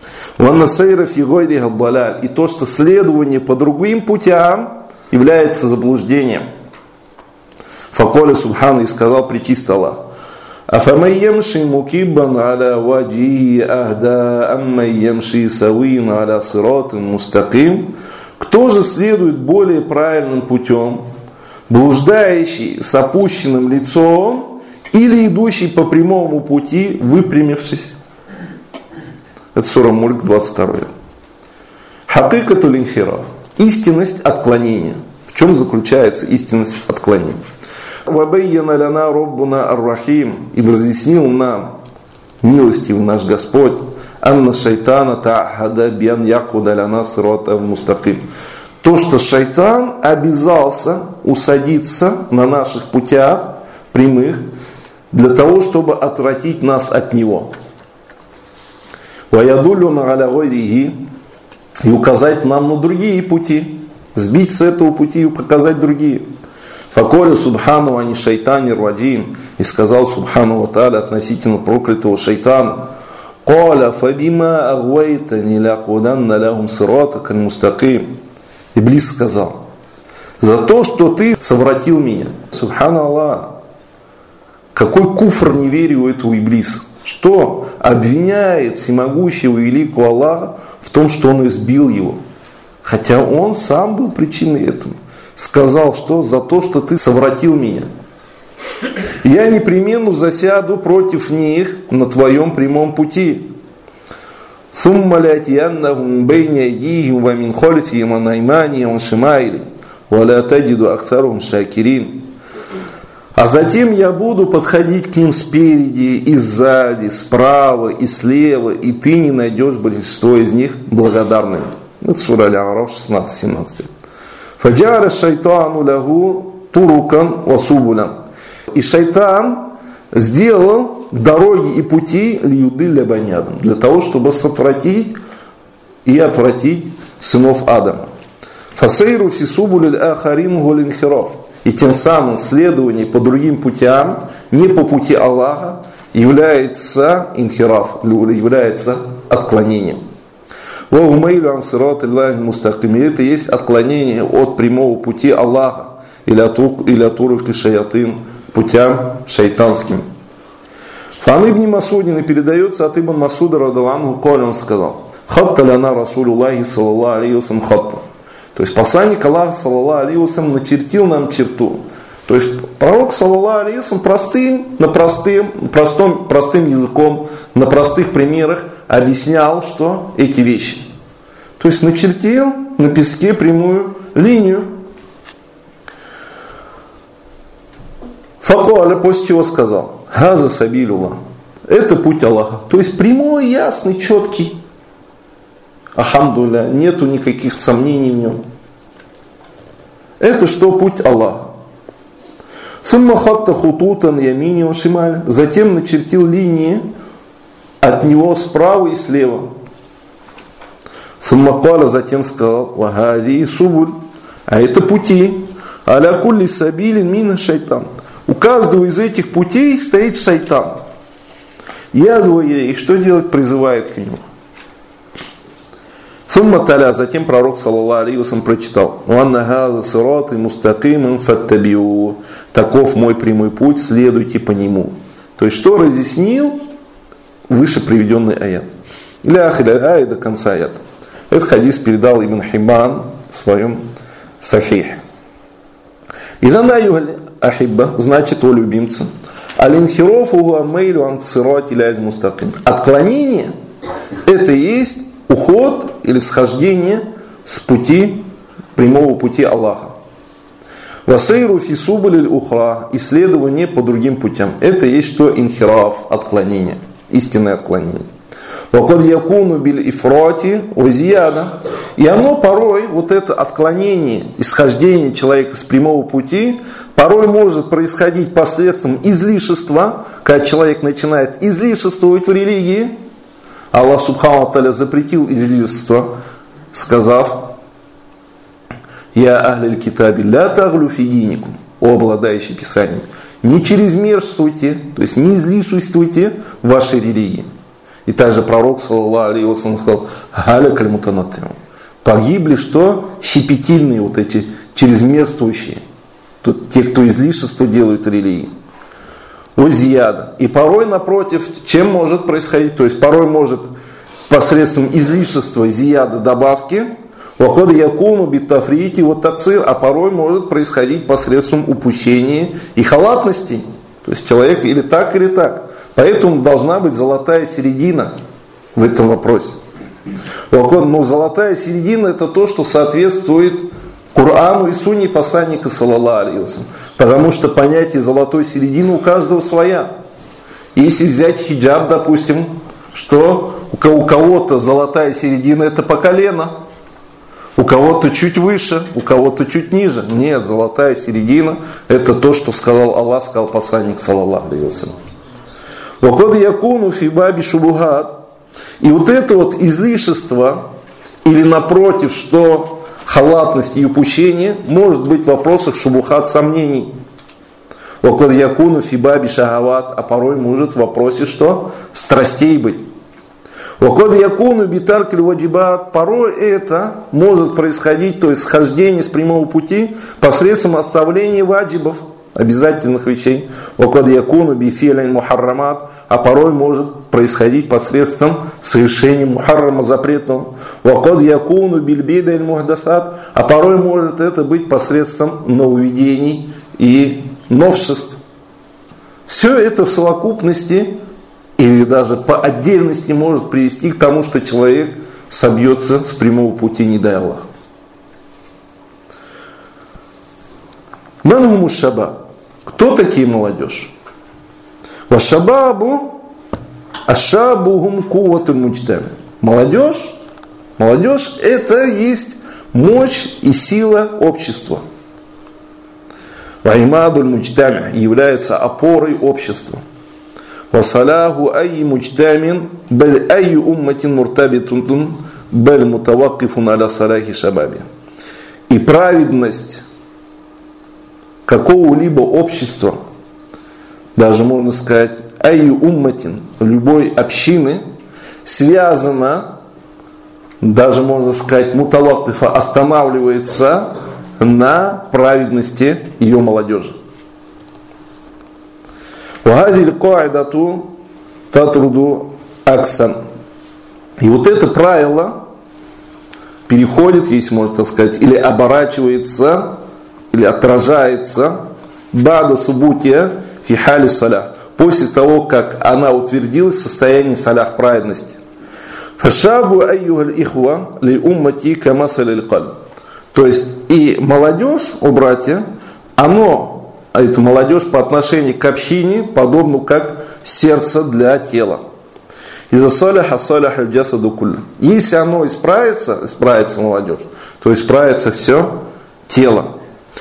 И то, что следование по другим путям является заблуждением. Факоля Субхану, и сказал пречистый Аллах, أَفَمَنْ يَمْشِي مُكِبًّا عَلَى وَجْهِهِ أَهْدَىٰ أَمَّنْ يَمْشِي سَوِيًّا عَلَى صِرَاطٍ مُسْتَقِيمٍ. Кто же следует более правильным путем, блуждающий с опущенным лицом или идущий по прямому пути, выпрямившись? Это сура Мульк, двадцать два. Хакикатуль инхираф. Истинность отклонения. В чем заключается истинность отклонения? Вабайяна ляна роббуна ар-рахим. И разъяснил нам милостивый наш Господь, анна шайтана та'хада биан якуда ляна сирата мустаким. То, что шайтан обязался усадиться на наших путях прямых для того, чтобы отвратить нас от него. Ваядулюна аля гайрихи. И указать нам на другие пути. Сбить с этого пути и показать другие. Факоля субхану ани шайтани раджим. И сказал субхану ва тааля относительно проклятого шайтана. Коля фабима агвайтани лякуданна лахум сиратака аль-мустаким. Иблис сказал: за то, что ты совратил меня. Субхану Аллах. Какой куфр неверия у этого Иблиса. Что обвиняет всемогущего и великого Аллаха в том, что он избил его. Хотя он сам был причиной этого. Сказал, что за то, что ты совратил меня. Я непременно засяду против них на твоем прямом пути. Сумма лятияннахум бейни айдихим ва мин хальфихим ва наймани ва шимайли ва ла таджиду аксарахум шакирин. А затем я буду подходить к ним спереди и сзади, справа и слева, и ты не найдешь большинство из них благодарными. Это сура Аль-А'раф шестнадцать семнадцать. Фаджара шайтану лаху турукан ва субулян. И шайтан сделал дороги и пути лиюдилля бани Адам, для того, чтобы сотвратить и отвратить сынов Адама. Фасейру фи субулиль ахарин гул инхираф. И тем самым следование по другим путям, не по пути Аллаха, является инхираф, является отклонением. Это есть отклонение от прямого пути Аллаха или от туруки шаятин, путям шайтанским. Фан ибн Масудин передается от ибн Масуда радаллаху, коль он сказал: хатта ляна расулуллахи саллаллаху алейхи вассалям хатта. То есть посланник Аллаха саллаллаху алейхи вассалям начертил нам черту. То есть пророк саллаллаху алейхи вассалям простым, на простым, простым, простым языком, на простых примерах объяснял, что эти вещи. То есть начертил на песке прямую линию. Факуаля, после чего сказал: Газа сабилюллах. Это путь Аллаха. То есть прямой, ясный, четкий. Ахамдулля, нету никаких сомнений в нем. Это что? Путь Аллаха. Сумма хатта хутутан ямини ва шималь. Затем начертил линии от него справа и слева. Сумма каля, затем сказал: вагади субуль. А это пути. Аля кулли сабилин мина шайтан. У каждого из этих путей стоит шайтан. Ядуя, и что делать? Призывает к нему. Сумма таля, затем пророк саллаллаху алейхи вассалям прочитал: «Ванна газа сираты мустакимин фаттабиу». Таков мой прямой путь, следуйте по нему. То есть, что разъяснил выше приведенный аят. Или ахиля ая, до конца аята. Этот хадис передал Ибн Хиббан в своем Сахихе. Идан аюгаль ахибба, значит, о любимца. Алинхирофу амейлю ансирати ляль мустаким. Отклонение — это и есть уход или схождение с пути, прямого пути Аллаха. Васейру фи субулиль ухра, исследование по другим путям. Это и есть что? Инхираф, отклонение, истинное отклонение. Вакад якуну биль ифрати вазияда. И оно порой, вот это отклонение, исхождение человека с прямого пути, порой может происходить посредством излишества, когда человек начинает излишествовать в религии. Аллах субхану ва тааля запретил излишество, сказав: «Я ахлиль китаби ля таглю фи диникум», о обладающий Писанием, не чрезмерствуйте, то есть не излишествуйте в вашей религии. И также пророк саллаллаху алейхи вассалям сказал: «Галякаль мутанаттим». Погибли что? Щепетильные, вот эти чрезмерствующие, тут те, кто излишество делают в религии. Узияда. И порой, напротив, чем может происходить? То есть порой может посредством излишества, зияда, добавки, вакад якуну биттафрити вот таксир, а порой может происходить посредством упущения и халатности. То есть человек или так, или так. Поэтому должна быть золотая середина в этом вопросе. Но золотая середина — это то, что соответствует Корану и сунне посланника саллаллаху алейхи вассалям. Потому что понятие золотой середины у каждого своя. Если взять хиджаб, допустим, что у кого-то золотая середина — это по колено, у кого-то чуть выше, у кого-то чуть ниже. Нет, золотая середина — это то, что сказал Аллах, сказал посланник саллаллаху алейхи вассалям. «Вакад якуну фи баби шубухат». И вот это вот излишество, или напротив, что халатность и упущение может быть в вопросах шубухат, сомнений. Вакад якуну фи баби шахават, а порой может в вопросе что? Страстей быть. Вакад якуну битаркиль ваджибат, порой это может происходить, то есть схождение с прямого пути посредством оставления ваджибов, обязательных вещей. Вакад якуну бифилин мухаррамат, а порой может происходить посредством совершения мухаррама запретного. Вакад якуну бильбида иль мухдасат, а порой может это быть посредством нововведений и новшеств. Все это в совокупности или даже по отдельности может привести к тому, что человек собьется с прямого пути, не дай Аллах. Манхуму шабаб. Кто такие молодежь? Вашабабу ашабухум куватуль муджтама. Молодежь, молодежь это есть мощь и сила общества. Ваймадуль муджтама является опорой общества. Васаляху ай муджтамин баль ай умматин муртабитун баль мутаваккифун аля салахи шабаби. И праведность какого-либо общества, даже можно сказать ай умматин, любой общины, связана, даже можно сказать мутаваккифа, останавливается на праведности ее молодежи. И вот это правило переходит, если можно так сказать, или оборачивается, или отражается бада субутия фи хали салях, после того, как она утвердилась в состоянии салях, праведности. Фашабу айюхаль ихва ли уммати камасаль кальб. То есть и молодежь, о братья, оно, это молодежь по отношению к общине, подобно как сердце для тела. Если оно исправится, исправится молодежь, то исправится все тело.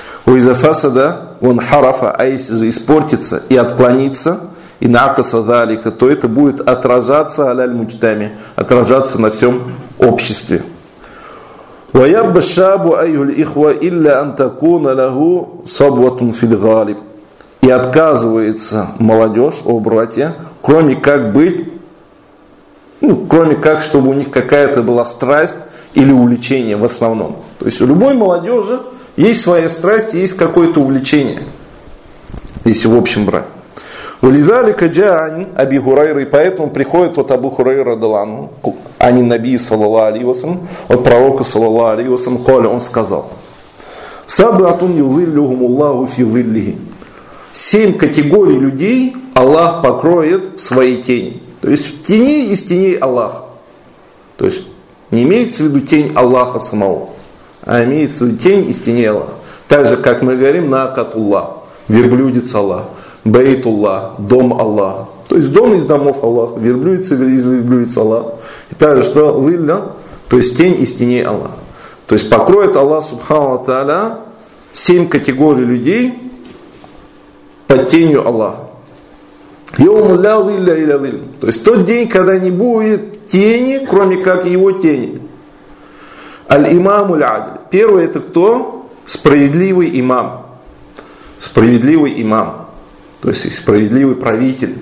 Он харафа, а если же испортится и отклонится, и накаса далика, то это будет отражаться аляль муджтами, отражаться на всем обществе. وَيَبَّ الشَّابُ أَيُّهُ الْإِخْوَةِ إِلَّا أَنْ تَكُونَ لَهُ صَبْوَةٌ فِي الْغَالِبِ. И отказывается молодежь, о братья, кроме как быть, ну, кроме как, чтобы у них какая-то была страсть или увлечение в основном. То есть у любой молодежи есть своя страсть, есть какое-то увлечение, если в общем брать. Улизалика джаани Аби Хурайра, и поэтому приходит от Абу Хурайра радхиаллаху анху, ани наби саллаллаху алейхи вассалям, от пророка саллаллаху алейхи вассалям, он сказал: Сабатун юзиллюхумуллаху фи зиллихи. Семь категорий людей Аллах покроет в своей тени. То есть в тени из теней Аллаха. То есть не имеется в виду тень Аллаха самого, а имеется в виду тень из теней Аллаха. Так же, как мы говорим, накатуллах, верблюдец Аллах. Бейтуллах, дом Аллаха. То есть дом из домов Аллаха, верблюдец из верблюдец Аллаха. И также что вилля, то есть тень из теней Аллаха. То есть покроет Аллах субхану ва тааля семь категорий людей под тенью Аллаха. Йоумулля вилля иля вилля. То есть тот день, когда не будет тени, кроме как его тени. Аль-имамуль адль. Первый это кто? Справедливый имам. Справедливый имам. То есть справедливый правитель.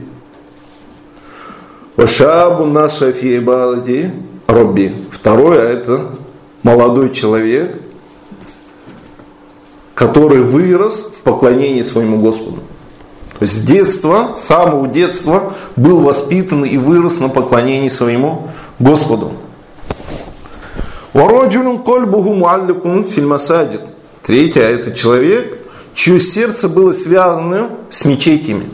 Вашабу наша фи ибадати робби. Второе это молодой человек, который вырос в поклонении своему Господу. То есть с детства, с самого детства был воспитан и вырос на поклонении своему Господу. Вараджулун кальбуху муалликун фил масаджид. Третье это человек, чье сердце было связано с мечетями.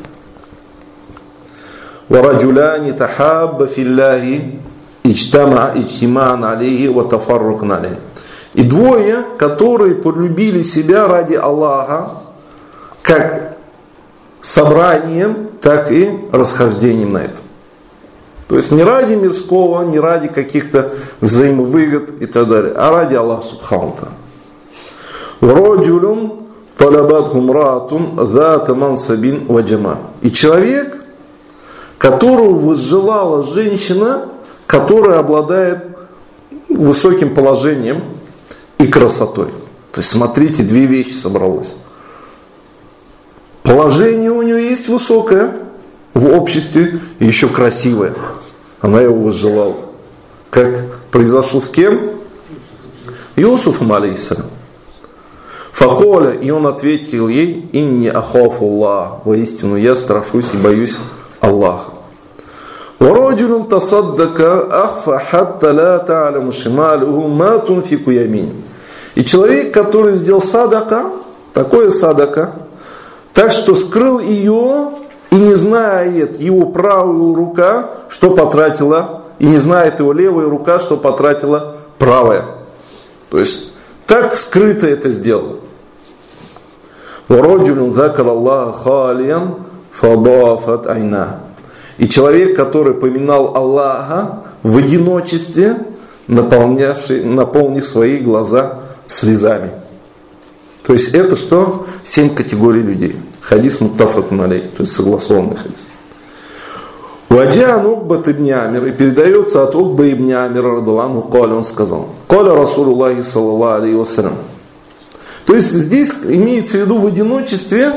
وَرَجُلَانِ تَحَابَّ فِي اللَّهِ اجْتَمَعَ اجْتِمَاعًا عَلَيْهِ وَتَفَرُّقًا عَلَيْهِ. И двое, которые полюбили себя ради Аллаха, как собранием, так и расхождением на это. То есть не ради мирского, не ради каких-то взаимовыгод и так далее, а ради Аллаха субхану ва тааля. وَرَجُلٌ طَلَبَتْهُ امْرَأَةٌ ذَاتَ مَنْصَبٍ وَجَمَالٍ. И человек, которого возжелала женщина, которая обладает высоким положением и красотой. То есть, смотрите, две вещи собралось. Положение у нее есть высокое в обществе и еще красивое. Она его возжелала. Как произошло с кем? Юсуфом, алейхиссалям. Факоля, и он ответил ей: «Инни ахафу Аллах», воистину я страшусь и боюсь Аллаха. «Вараджулун тасаддака ахфа хатта ла та'ламу шималуху ма тунфику ямин». И человек, который сделал садака, такое садака, так что скрыл ее и не знает его правая рука, что потратила, и не знает его левая рука, что потратила правая. То есть так скрыто это сделал. «Вараджулун закар Аллаха халиян фадафат айна». И человек, который поминал Аллаха в одиночестве, наполнявший, наполнив свои глаза слезами. То есть это что? Семь категорий людей. Хадис муттафакун алейх, то есть согласованный хадис. Ваджан Укбат ибн Амир, и передается от Укба ибн Амира радаллаху анху, он сказал: «Каля Расулуллахи саллаллаху алейхи вассалям». То есть здесь имеется в виду в одиночестве,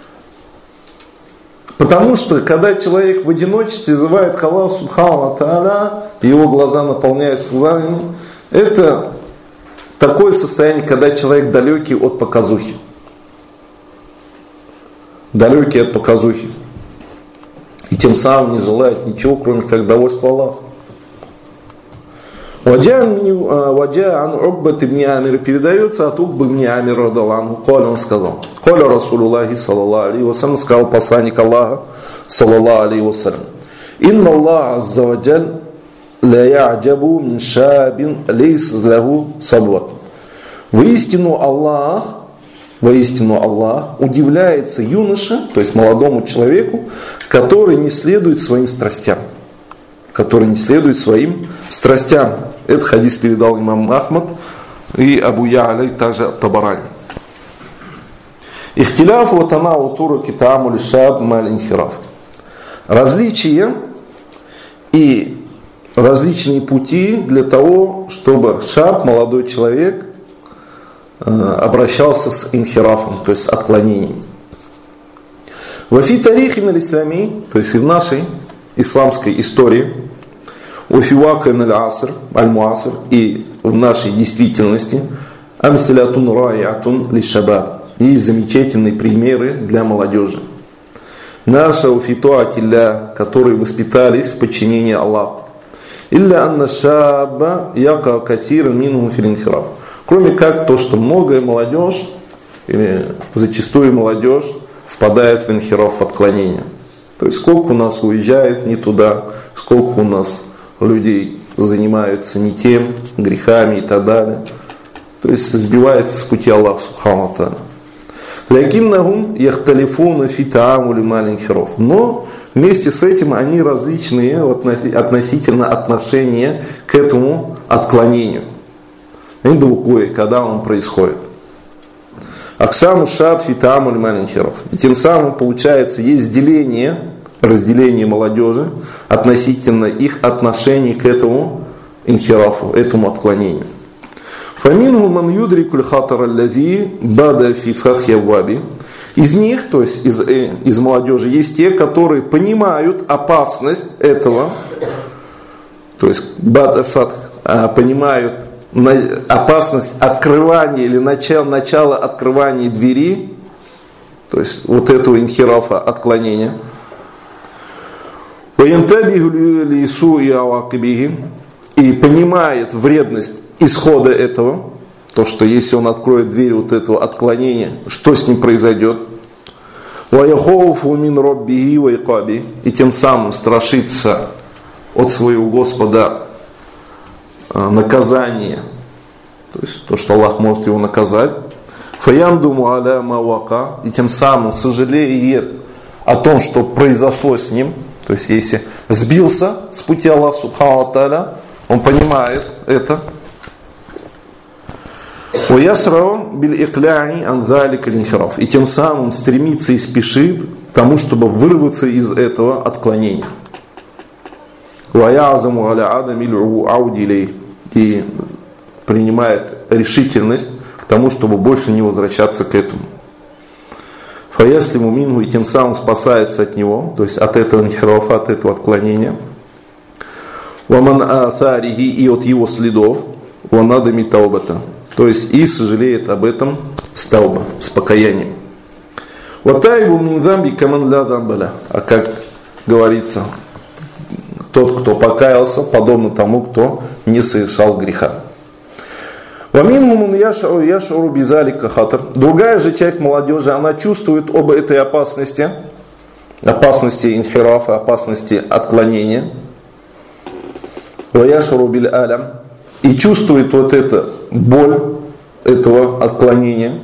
потому что когда человек в одиночестве взывает к Аллаху субхану ва тааля, его глаза наполняются слезами, это такое состояние, когда человек далекий от показухи. Далекий от показухи. И тем самым не желает ничего, кроме как довольства Аллаха. Ваджа ан Укбат ибн Амир, передается от Укбы ибн Амир радаллаху анху, он сказал: «Каля Расулуллахи саллаллаху алейхи вассалям», сказал посланник Аллаха саллаллаху алейхи вассалям: «Инна Аллаха азза ва джаль ла я'джабу мин шабин лейс лаху сабват». Воистину Аллах, воистину Аллах удивляется юноше, то есть молодому человеку, который не следует своим страстям. Который не следует своим страстям. Этот хадис передал имам Ахмад и Абу Я'ля, также Табарани. Ихтиляф ва танау туруки таамули шаб маль инхираф. Различия и различные пути для того, чтобы шаб, молодой человек, обращался с инхирафом, то есть с отклонением. Вафи тарихин аль-ислами, то есть и в нашей исламской истории, уфивакан аль-аср, аль-муаср, и в нашей действительности, амсилятун раятун ли-шабаб, есть замечательные примеры для молодежи. Наша уфитуатилля, которые воспитались в подчинении Аллаху. Илля анна шаба яка катиран минхум фил инхираф. Кроме как то, что многое молодежь, или зачастую молодежь, впадает в инхираф, в отклонение. То есть сколько у нас уезжает не туда, сколько у нас людей занимаются не тем, грехами и так далее. То есть сбивается с пути Аллаха субхану ва тааля. Лякиннахум яхталифуна фи таамули маль инхираф. Но вместе с этим они различные относительно отношения к этому отклонению. Индукуи, когда он происходит. Аксаму шаб фи таамули маль инхираф. И тем самым получается есть деление, разделение молодежи относительно их отношений к этому инхирафу, этому отклонению. Фаминху ман юдрикуль хатар аллази бада фи фахи авваби. Из них, то есть из, из молодежи, есть те, которые понимают опасность этого, то есть бада фатх, понимают опасность открывания или начало, начало открывания двери, то есть вот этого инхирафа, отклонения. И понимает вредность исхода этого, то, что если он откроет дверь вот этого отклонения, что с ним произойдет. И тем самым страшится от своего Господа наказание, то есть то, что Аллах может его наказать. И тем самым сожалеет о том, что произошло с ним. То есть если сбился с пути Аллаха субхану ва тааля, он понимает это. И тем самым стремится и спешит к тому, чтобы вырваться из этого отклонения. И принимает решительность к тому, чтобы больше не возвращаться к этому. Фаяслиму мингу, и тем самым спасается от него, то есть от этого инхирафа, от этого отклонения. Ваман аатарихи, и от его следов. Ванадами таубата, то есть и сожалеет об этом с тауба, с покаянием. Ватайбу мин замби каман ла замбаля, а как говорится, тот, кто покаялся, подобно тому, кто не совершал греха. Другая же часть молодежи, она чувствует об этой опасности, опасности инхирафа, опасности отклонения. И чувствует вот эту боль этого отклонения.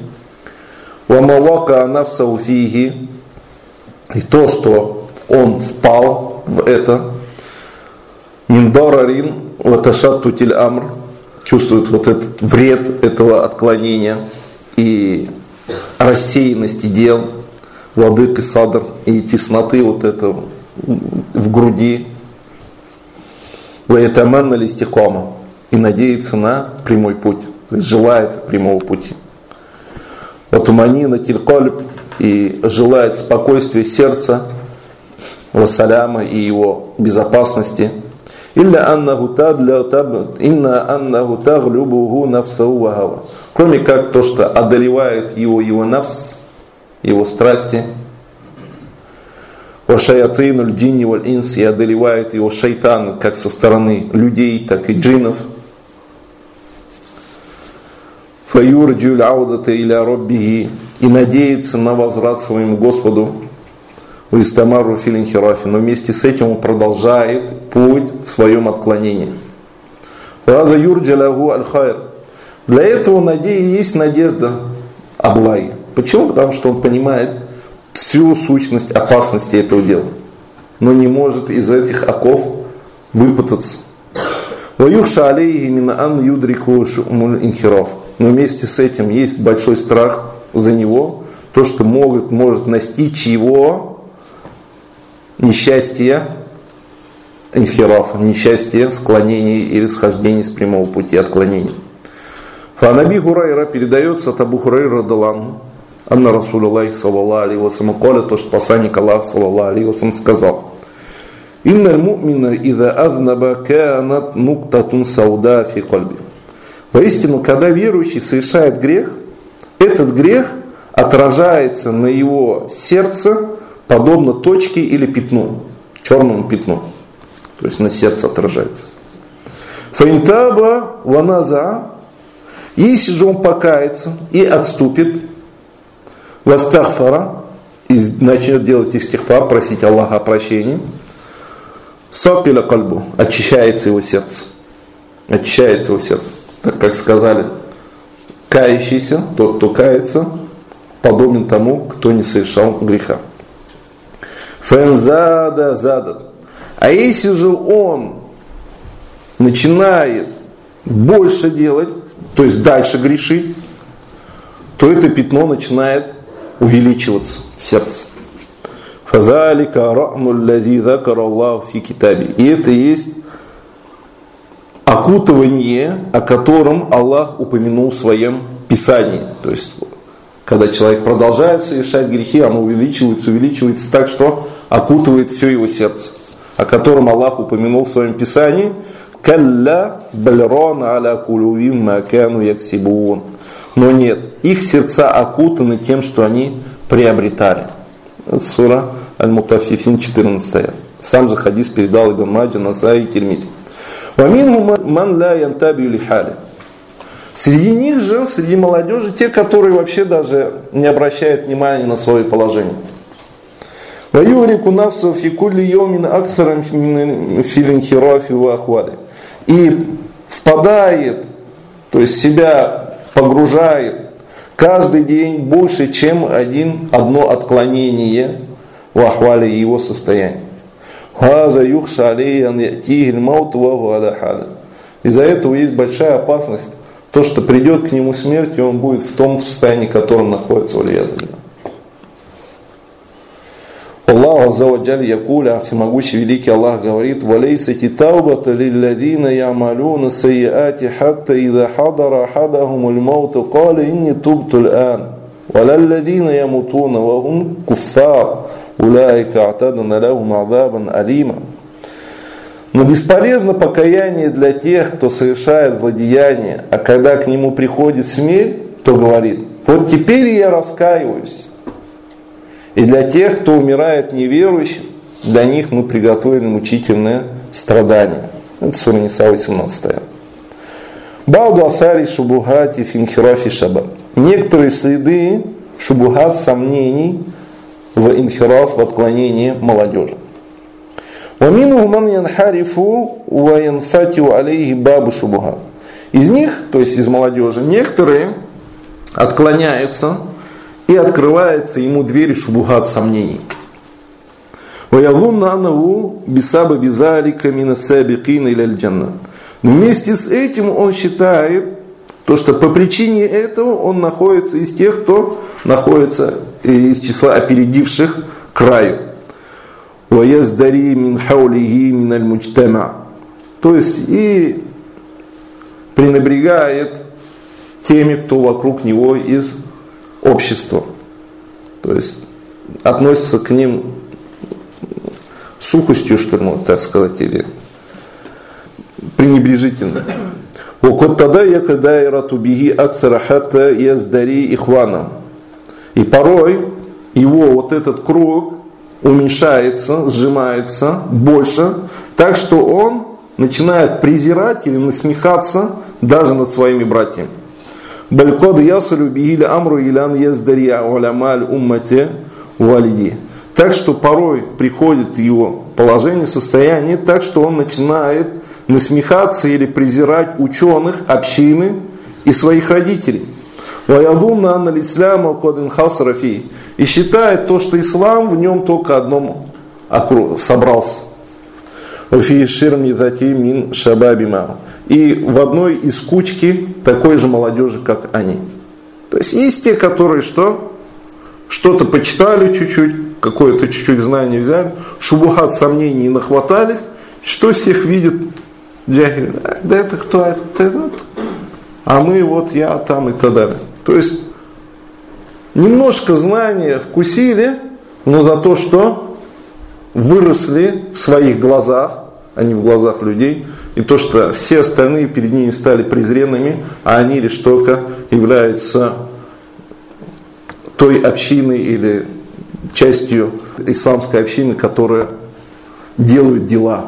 И то, что он впал в это. Миндарарин ваташаттутиль амр, чувствует вот этот вред этого отклонения и рассеянности дел, владык и садр, и тесноты вот этого в груди, ваэтаманна листикома, и надеется на прямой путь, то есть желает прямого пути. Ватуманина тилькольб, и желает спокойствия сердца, вассаляма, и его безопасности. Илля аннаху таб, инна аннаху таглюбуху нафсау вахава. Кроме как то, что одолевает его его нафс, его страсти. Вашаятынуль джинни валь инс, и одолевает его шайтан как со стороны людей, так и джиннов. Фаюрджуль аудата иля роббихи, и надеется на возврат своему Господу. Уистамару филинхирафи, но вместе с этим он продолжает путь в своем отклонении. Для этого надея есть надежда о благе. Почему? Потому что он понимает всю сущность опасности этого дела, но не может из этих оков выпутаться. Но вместе с этим есть большой страх за него, то, что может, может настичь его несчастье инхирафа, несчастье склонений или схождений с прямого пути, отклонений. Фанаби Хурайра передается от Абу Хурайра радаллаху анна Расулуллахи саллаллаху алейхи ва саллям коля, то, что посланник Аллаха саллаллаху алейхи ва саллям сказал: «Инналь му'мина иза азнаба канат нуктатун сауда фи кальби». Воистину, когда верующий совершает грех, этот грех отражается на его сердце подобно точке или пятну, черному пятну. То есть на сердце отражается. Фаинтаба ваназа, если же он покается и отступит, вастахфара, и начнет делать истихфар, просить Аллаха о прощении, сакиля кальбу, очищается его сердце. Очищается его сердце. Так как сказали, кающийся, тот, кто кается, подобен тому, кто не совершал греха. Фэнзада задат. А если же он начинает больше делать, то есть дальше грешить, то это пятно начинает увеличиваться в сердце. Фазалика рахмуль ладзи закара Аллаху фи китаби. И это есть окутывание, о котором Аллах упомянул в своем Писании. То есть, когда человек продолжает совершать грехи, оно увеличивается, увеличивается так, что окутывает все его сердце, о котором Аллах упомянул в своем Писании. «Калля бальрона аля кулувим макану яксибун». Но нет, их сердца окутаны тем, что они приобретали. Это сура Аль-Мутаффифин, четырнадцатая. Сам же хадис передал Ибн Маджа, Насаи и Тирмизи. «Ман ла янтаби лихали». Среди них же, среди молодежи, те, которые вообще даже не обращают внимания на свое положение. И впадает, то есть себя погружает каждый день больше, чем один, одно отклонение в ахвале его состояния. Из-за этого есть большая опасность, то, что придет к нему смерть, и он будет в том состоянии, в котором находится. Аллах Азза ва Джаль якуля, всемогущий великий Аллах говорит: «Валейсати таубата лилладина ямалуна сайяати хатта идha хадара ахадахумул мауту каля инни тубту ал'ан, валалладина ямутуна ва хум куффар, улайка атадна лахум азабан алима». Но бесполезно покаяние для тех, кто совершает злодеяние, а когда к нему приходит смерть, то говорит: «Вот теперь я раскаиваюсь». И для тех, кто умирает неверующим, для них мы приготовили мучительное страдание. Это сура Ниса, восемнадцатая. Бауду асари шубухати финхирафи шаба. Некоторые следы шубухат, сомнений в инхираф, в отклонении молодежи. Вамину ман янхарифу ва янфатиу алейхи бабу шубухат. Из них, то есть из молодежи, некоторые отклоняются, и открывается ему дверь шубухат, сомнений. Но вместе с этим он считает, то, что по причине этого он находится из тех, кто находится из числа опередивших краю. То есть и пренебрегает теми, кто вокруг него из общества. То есть относится к ним с сухостью, что ли, можно так сказать, или пренебрежительно. И порой его вот этот круг уменьшается, сжимается больше, так что он начинает презирать или насмехаться даже над своими братьями. Так что порой приходит его положение, состояние, так что он начинает насмехаться или презирать ученых, общины и своих родителей. И считает то, что ислам в нем только одном собрался. И в одной из кучки такой же молодежи, как они. То есть есть те, которые что? Что-то почитали чуть-чуть, какое-то чуть-чуть знание взяли, шубухат, сомнений нахватались, что всех видят джахили. Да это кто? Это, это? А мы вот я там и так далее. То есть немножко знания вкусили, но за то, что выросли в своих глазах, а не в глазах людей, и то, что все остальные перед ними стали презренными, а они лишь только являются той общиной или частью исламской общины, которая делает дела.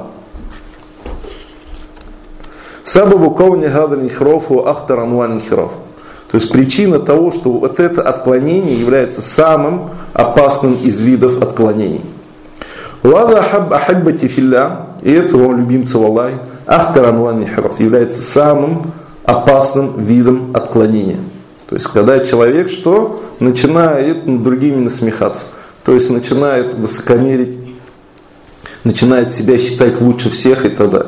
Сабабу кауни гадаль инхирафу ахтар анваль инхираф. То есть причина того, что вот это отклонение является самым опасным из видов отклонений. Вада ахаббати филля, и этого любимца в Аллахе, ахтар анваль инхираф, является самым опасным видом отклонения. То есть когда человек что? Начинает над другими насмехаться. То есть начинает высокомерить, начинает себя считать лучше всех и так далее.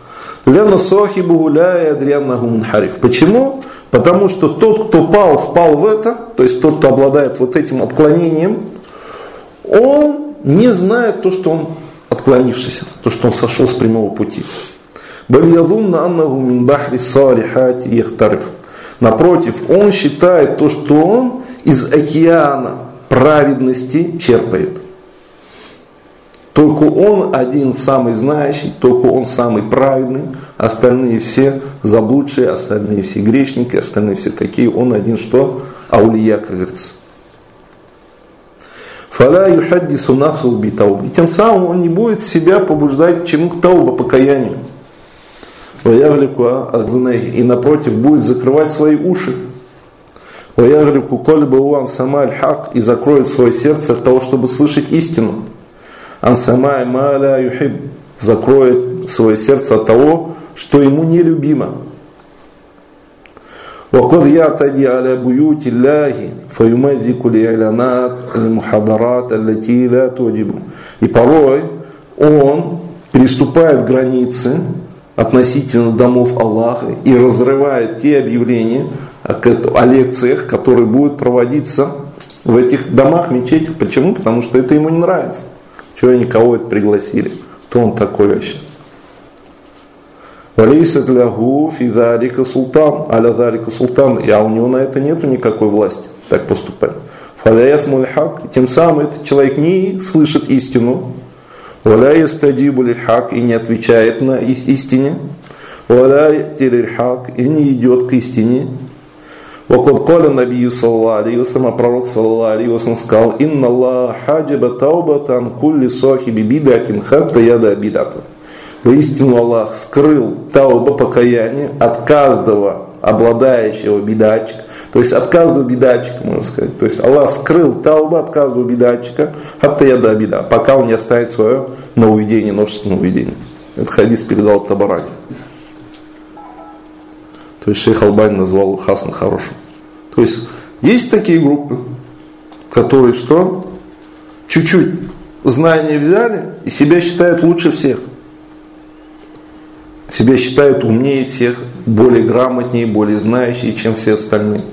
Почему? Потому что тот, кто пал, впал в это, то есть тот, кто обладает вот этим отклонением, он не знает то, что он отклонившийся, то, что он сошел с прямого пути. Напротив, он считает то, что он из океана праведности черпает. Только он один самый знающий, только он самый праведный, остальные все заблудшие, остальные все грешники, остальные все такие, он один что? Аулия, как говорится. Фаля юхаддису нафсу би тауби. Тем самым он не будет себя побуждать к чему? К тауба, покаянию. И напротив будет закрывать свои уши. И закроет свое сердце от того, чтобы слышать истину. Закроет свое сердце от того, что ему нелюбимо. И порой он переступает границы относительно домов Аллаха и разрывает те объявления о лекциях, которые будут проводиться в этих домах, мечетях. Почему? Потому что это ему не нравится. Чего они кого-то пригласили? Кто он такой вообще? Валейсат лягу фи залика султан, аля залика султан. И а у него на это нету никакой власти так поступать. Фаляясмуль хак. Тем самым этот человек не слышит истину. Валя ястадибу лиль хак. И не отвечает на истине. Валя тилиль хак. И не идет к истине. Вакад каля набию саллаллаху алейхи ва саллям, а пророк саллаллаху алейхи ва саллям сказал: инна Аллаха хаджаба таубатан кулли сахиби бидатин хатта яда бидату. Воистину Аллах скрыл тауба, покаяние, от каждого обладающего бидатчика. То есть от каждого бидатчика, можно сказать. То есть Аллах скрыл тауба от каждого бидатчика, хатта яда бида, пока он не оставит свое нововведение, множественное нововведение. Этот хадис передал Табарани. То есть шейх Албани назвал Хасан хорошим. То есть есть такие группы, которые что? Чуть-чуть знания взяли и себя считают лучше всех. Себя считают умнее всех, более грамотнее, более знающие, чем все остальные.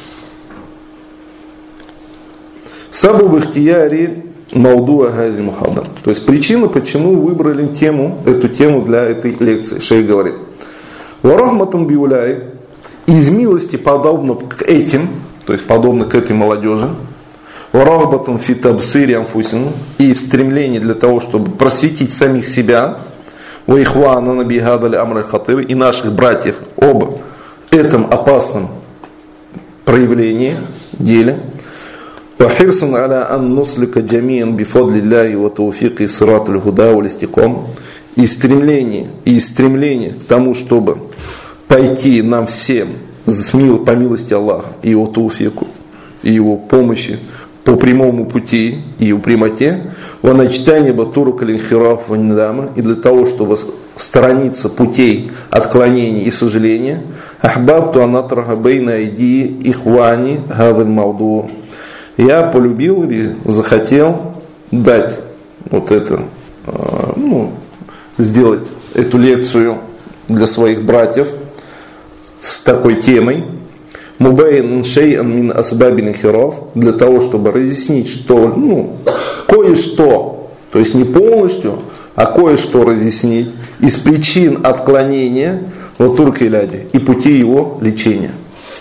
Сабаб ихтияри маудуа хази мухадар. То есть причина, почему выбрали тему, эту тему для этой лекции. Шейх говорит: варахматан биуляик, из милости подобно к этим, то есть подобно к этой молодежи, варахбатан фи табсири анфусин, и в стремлении для того, чтобы просветить самих себя, ваихвана набигадали амры хатыры, и наших братьев об этом опасном проявлении, деле, вахирсан аля ан нуслика джамиан бифадлилляхи ва тауфики сиратуль худа вал истиком, и стремление, и стремление к тому, чтобы пойти нам всем с мил, по милости Аллаха и его тауфику, и его помощи по прямому пути и его прямоте, ваначтание батуру калинхираф ванидама, и для того, чтобы сторониться путей отклонений и сожаления, ахбабту анатраха бейна айди ихвани гавин мауду, я полюбил или захотел дать вот это, ну, сделать эту лекцию для своих братьев с такой темой, мубайн шей'ан мин асбабин хираф, для того, чтобы разъяснить, что, ну, кое-что, то есть не полностью, а кое-что разъяснить из причин отклонения вот турка иляди и пути его лечения.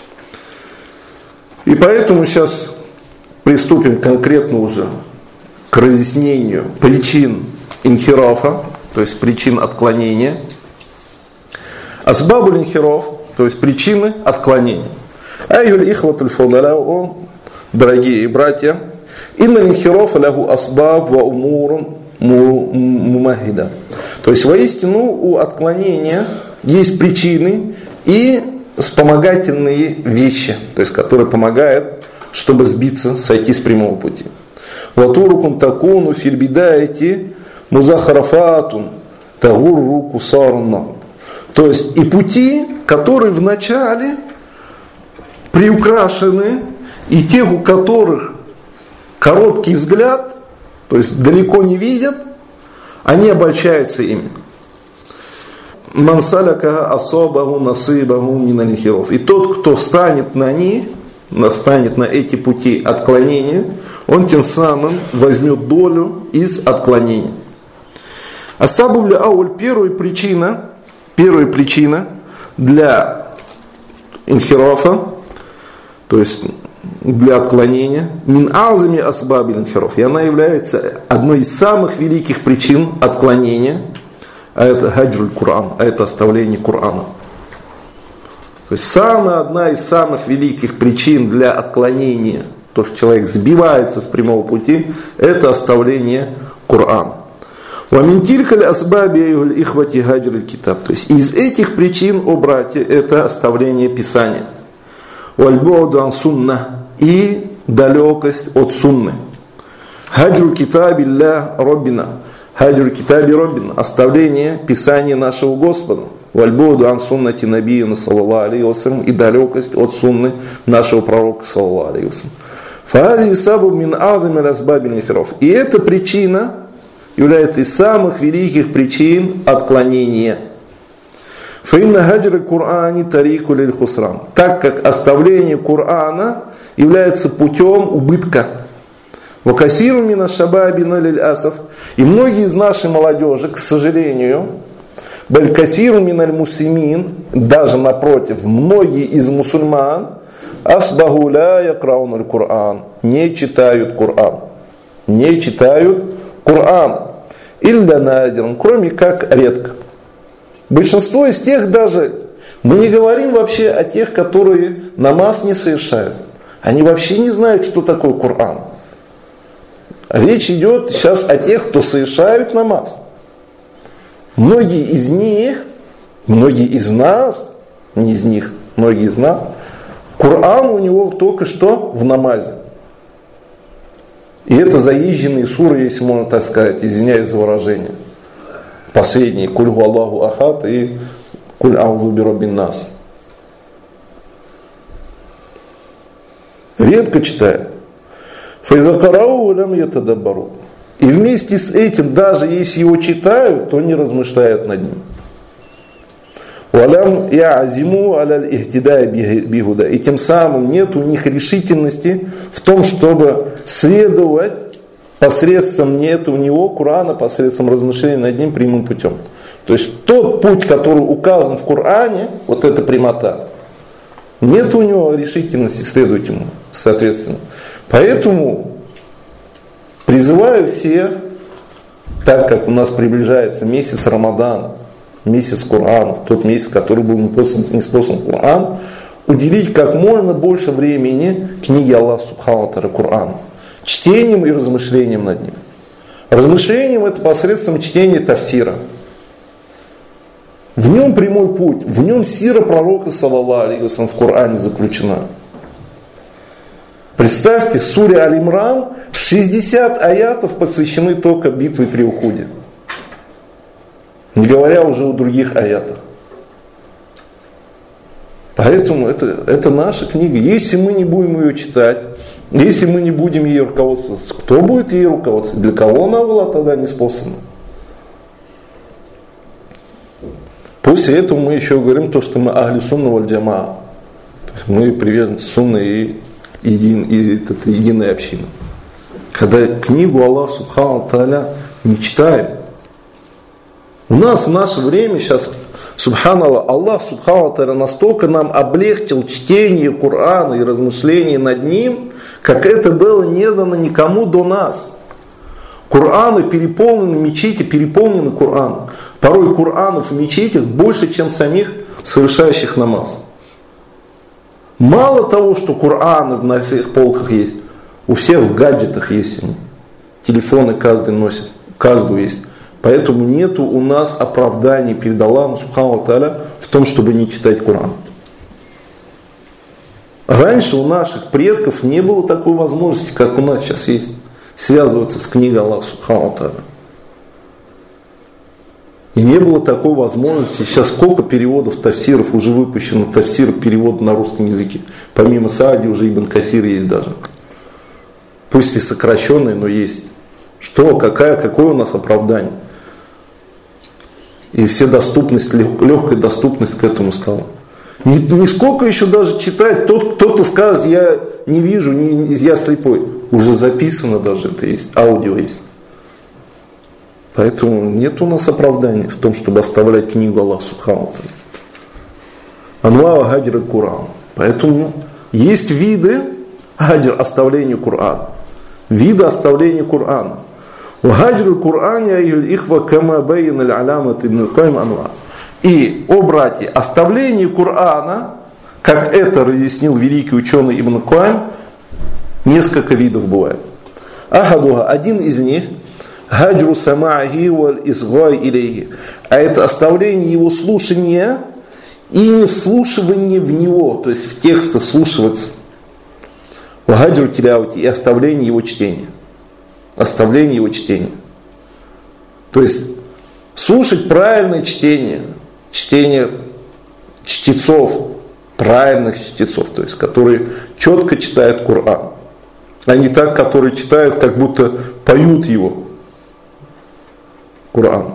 И поэтому сейчас приступим конкретно уже к разъяснению причин инхирафа, то есть причин отклонения. Асбабуль инхираф, то есть причины отклонения. Айюль ихватуль фаудаля, дорогие братья, инна инхирафа лягу асбаб ва умурун мумахида. То есть воистину у отклонения есть причины и вспомогательные вещи, то есть которые помогают, чтобы сбиться, сойти с прямого пути. Ватурукун такуну фильбидаити музахарафатун тагурру кусарунна. То есть и пути, которые вначале приукрашены, и тех, у которых короткий взгляд, то есть далеко не видят, они обольщаются ими. Мансаляка асабаху насыбаху миналь инхираф. И тот, кто встанет на них, встанет на эти пути отклонения, он тем самым возьмет долю из отклонения. Асабу ля ауль, первая причина, первая причина для инхирафа, то есть для отклонения, мин азами асбаби инхираф, и она является одной из самых великих причин отклонения, а это хаджруль Кур'ан, а это оставление Кур'ана. То есть самая одна из самых великих причин для отклонения, то, что человек сбивается с прямого пути, это оставление Кур'ана. Ваминтилькаль асбаби ихвати хаджруль китаб. То есть из этих причин, о братья, это оставление Писания. Вальбоуду ан сунна, и далекость от сунны. Хаджру китаби ля роббина. Хаджру китаби роббина. Оставление Писания нашего Господа. Вальбоуду ан суннати набиина саллаллаху алейхи ва саллям, и далекость от сунны нашего пророка саллаллаху алейхи ва саллям. Фази сабу мин азами расбаби инхираф. И эта причина является из самых великих причин отклонения. Фаинна хаджры Кур'ани тарику лиль хусран. Так как оставление Кур'ана является путем убытка. Вакасиру мина шабабина лиль асаф. И многие из нашей молодежи, к сожалению, балькасиру миналь муслимин, даже напротив, многие из мусульман, асбаху ля якрауналь Кур'ан, не читают Кур'ан. Не читают Кур'ан. Илля надиран, кроме как редко. Большинство из тех даже, мы не говорим вообще о тех, которые намаз не совершают. Они вообще не знают, что такое Кур'ан. Речь идет сейчас о тех, кто совершают намаз. Многие из них, многие из нас, не из них, многие из нас, Кур'ан у него только что в намазе. И это заезженные суры, если можно так сказать, извиняюсь за выражение. Последние, куль гу Аллаху ахад и куль аузу би раббин нас. Редко читают. Файзакарау лям ятадаббару. И вместе с этим, даже если его читают, то не размышляют над ним. Валям яазиму аляль ихтидай бигуда. И тем самым нет у них решительности в том, чтобы следовать посредством, нет у него Корана, посредством размышления над ним прямым путем. То есть тот путь, который указан в Коране, вот эта прямота, нет у него решительности следовать ему, соответственно. Поэтому призываю всех, так как у нас приближается месяц Рамадан, месяц Корана, тот месяц, который был ниспослан Коран, уделить как можно больше времени книге Аллаха Субхану ва Тааля, Корану, чтением и размышлением над ним. Размышлением это посредством чтения тафсира. В нем прямой путь, в нем сира пророка саллаллаху алейхи ва саллям в Коране заключена. Представьте, в суре Аль-Имран шестьдесят аятов посвящены только битве при Ухуде. Не говоря уже о других аятах. Поэтому это, это наша книга. Если мы не будем ее читать, если мы не будем ей руководствоваться, кто будет ей руководствоваться? Для кого она была тогда неспослана? После этого мы еще говорим то, что мы ахли сунна валь джамаа. Мы приверженцы сунны и, един, и это, единой общины. Когда книгу Аллаха Субхану ва Тааля не читаем. У нас в наше время сейчас, субханаллах, Аллах Субхану ва Тааля настолько нам облегчил чтение Корана и размышления над ним, как это было не дано никому до нас. Кораны переполнены, мечети переполнены Кораном. Порой Коранов в мечетях больше, чем самих совершающих намаз. Мало того, что Кораны на всех полках есть, у всех в гаджетах есть они. Телефоны каждый носит, у каждого есть. Поэтому нету у нас оправданий перед Аллахом Субхану ва Тааля в том, чтобы не читать Коран. Раньше у наших предков не было такой возможности, как у нас сейчас есть, связываться с книгой Аллаха Субхану ва Тааля. И не было такой возможности. Сейчас сколько переводов тафсиров уже выпущено, тафсир перевода на русском языке. Помимо Саади уже Ибн Касир есть даже. Пусть и сокращенный, но есть. Что, какая, какое у нас оправдание? И все доступность, легкая доступность к этому стала. Нисколько еще даже читать, тот, кто-то скажет, я не вижу, не, я слепой. Уже записано даже это есть, аудио есть. Поэтому нет у нас оправдания в том, чтобы оставлять книгу Аллаха Субхану ва Тааля. Анва гадир Куран. Поэтому есть виды гадир оставления Корана. Виды оставления Корана. Гадир Куран я ихва кама байна аль-алямат ибн Кайм анва. И, о братья, оставление Корана, как это разъяснил великий ученый Ибн Кайм, несколько видов бывает. Ахадуха, один из них, хаджру самаахи валь исгай илейхи. А это оставление его слушания и не вслушивание в него, то есть в тексты вслушиваться. Хаджру тиляути, и оставление его чтения. Оставление его чтения. То есть слушать правильное чтение, чтение чтецов, правильных чтецов, то есть которые четко читают Коран, а не так, которые читают, как будто поют его, Коран.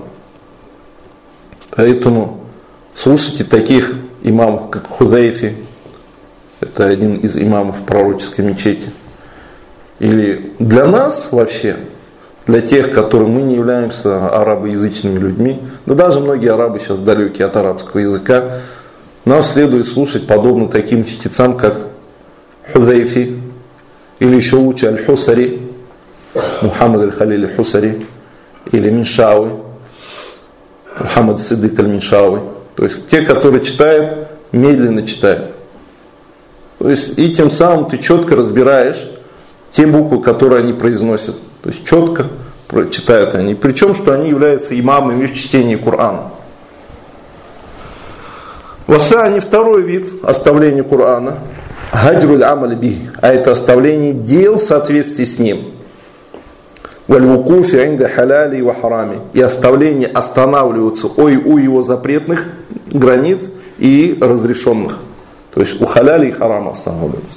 Поэтому слушайте таких имамов, как Худайфи, это один из имамов пророческой мечети, или для нас вообще, для тех, которые мы не являемся арабоязычными людьми, да даже многие арабы сейчас далекие от арабского языка, нам следует слушать подобно таким чтецам, как Худайфи, или еще лучше Аль-Хусари, Мухаммад Аль-Халиль Аль-Хусари, или Миншауи, Мухаммад Сиддик Аль-Миншауи. То есть те, которые читают, медленно читают. То есть и тем самым ты четко разбираешь те буквы, которые они произносят. То есть четко читают они. Причем, что они являются имамами в чтении Корана. Васани, второй вид оставления Корана. Хаджруль амаль бихи. А это оставление дел в соответствии с ним. Валь-вукуфи инда халяли ва харами. И оставление останавливаться ой, у его запретных границ и разрешенных. То есть у халяли и харама останавливаться.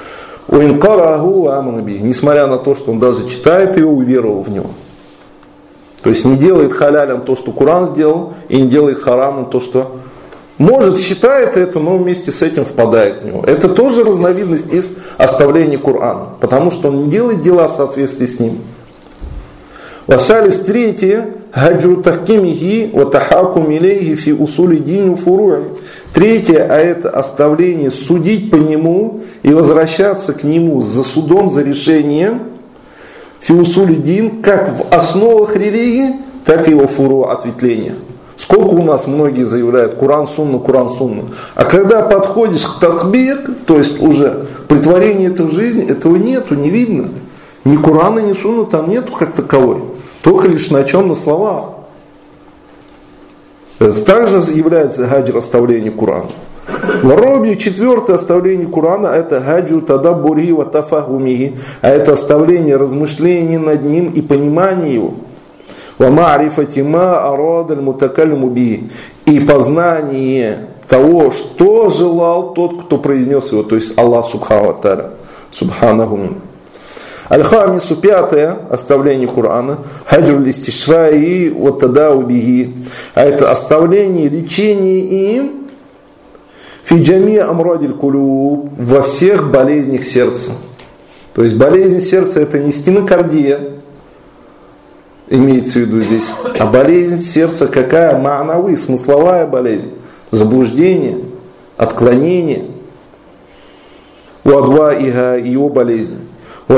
Несмотря на то, что он даже читает его, уверовал в него. То есть не делает халялем то, что Коран сделал, и не делает харамом то, что может, считает это, но вместе с этим впадает в него. Это тоже разновидность из оставления Корана, потому что он не делает дела в соответствии с ним. Васалис третье, хаджру тахкимихи ва тахакум илейхи фи усули дини фуруи. Третье, а это оставление судить по нему и возвращаться к нему за судом, за решением фи усули дин, как в основах религии, так и его фуру ответвлениях. Сколько у нас многие заявляют Куран сунна, Куран сунна. А когда подходишь к татбик, то есть уже притворение этого в жизни, этого нету, не видно. Ни Курана, ни сунна там нету как таковой. Только лишь на чем? На словах. Это также является хаджр оставления Курана. Воробье, четвертое оставление Курана, это хаджу тадаббури ва тафахумихи, а это оставление размышлений над ним и понимания его. Ва ма'рифати ма арада аль-мутакаллиму бихи, и познание того, что желал тот, кто произнес его, то есть Аллах субхану ва тааля, субханаху мин. Аль-Хамису, пятое оставление Корана, хаджруль истишфаи ва тадау бихи, а это оставление лечения им фи джами амрадиль кулуб, во всех болезнях сердца. То есть болезнь сердца это не стенокардия, имеется в виду здесь, а болезнь сердца какая? Ма'навы, смысловая болезнь, заблуждение, отклонение, вадва ига, его болезнь. И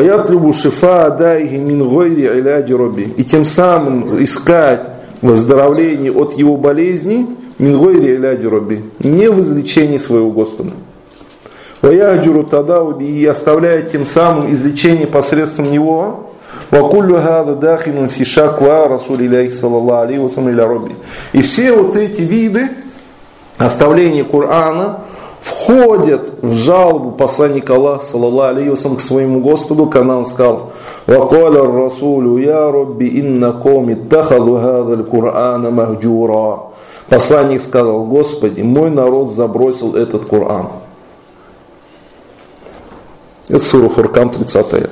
тем самым искать выздоровление от его болезни не в излечении своего Господа. И оставляет тем самым излечение посредством него. И все вот эти виды оставления Корана входят в жалобу посланника Аллаха саллаллаху алейхи ва саллям к своему Господу, когда он сказал: «Вакаля ар-расулю я Rabbi инна кауми иттахаду хазаль Кур'ана махджура». Посланник сказал: Господи, мой народ забросил этот Коран. Это сура Фуркан, тридцатая.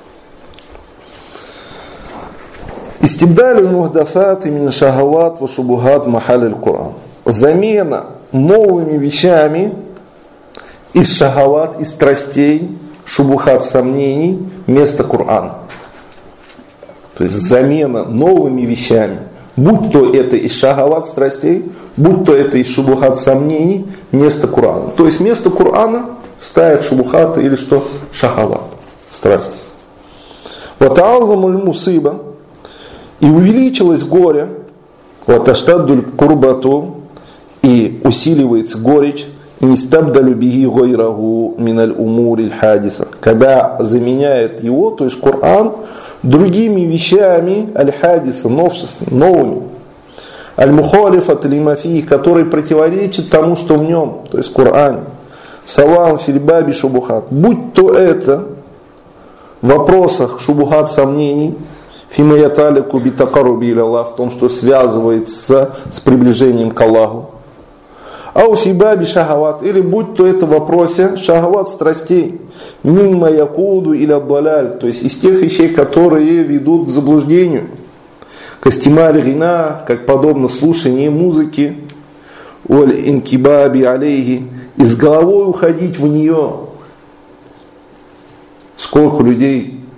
Истибдалю мухдасат мин шахават ва шубухат махаль Коран. Замена новыми вещами из шахават, из страстей, шубухат, сомнений, вместо Корана. То есть замена новыми вещами, будь то это из шахават, страстей, будь то это из шубухат, сомнений, вместо Корана. То есть вместо Корана ставят шубухат или что? Шахават, страсти. Вот а'замуль мусиба, и увеличилось горе, вот аштаддуль курбату, и усиливается горечь, нистабдалю биги гойраху миналь умуриль хадиса, когда заменяет его, то есть Коран, другими вещами аль-хадиса, новыми, аль-мухалифат лимафи, которые противоречат тому, что в нем, то есть в Коране, саван фильбаби шубухат, будь то это в вопросах шубухат, сомнений, фимаяталику битакаруби иля Аллах, в том, что связывается с приближением к Аллаху. Ауфибаби шахават, или будь то это в вопросе шахават, страстей, мимма якуду или аддаляль, то есть из тех вещей, которые ведут к заблуждению. Кастималь гина, как подобно слушанию музыки, оль инкибаби алейхи, и с головой уходить в нее. Сколько людей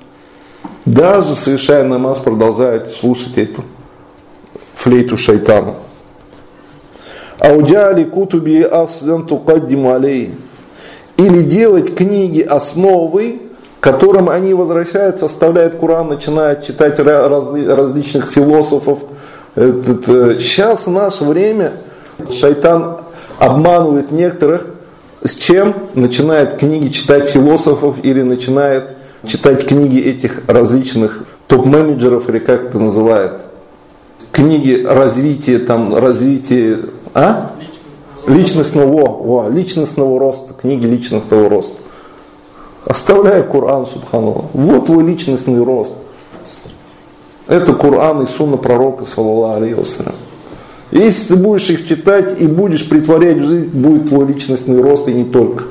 даже совершая намаз, продолжает слушать эту флейту шайтана. Ауджали кутуби аслан тукаддиму алей. Или делать книги основой, к которым они возвращаются, оставляют Коран, начинают читать разли, различных философов. Сейчас в наше время шайтан обманывает некоторых. С чем? Начинает книги читать философов или начинает читать книги этих различных топ-менеджеров, или как это называют. Книги развития, там, развития, а? Личностного, во, во, личностного роста, книги личностного роста. Оставляя Коран, субханаллах. Вот твой личностный рост. Это Коран и сунна пророка, саллаллаху алейхи вассалям. Если ты будешь их читать и будешь притворять в жизнь, будет твой личностный рост и не только.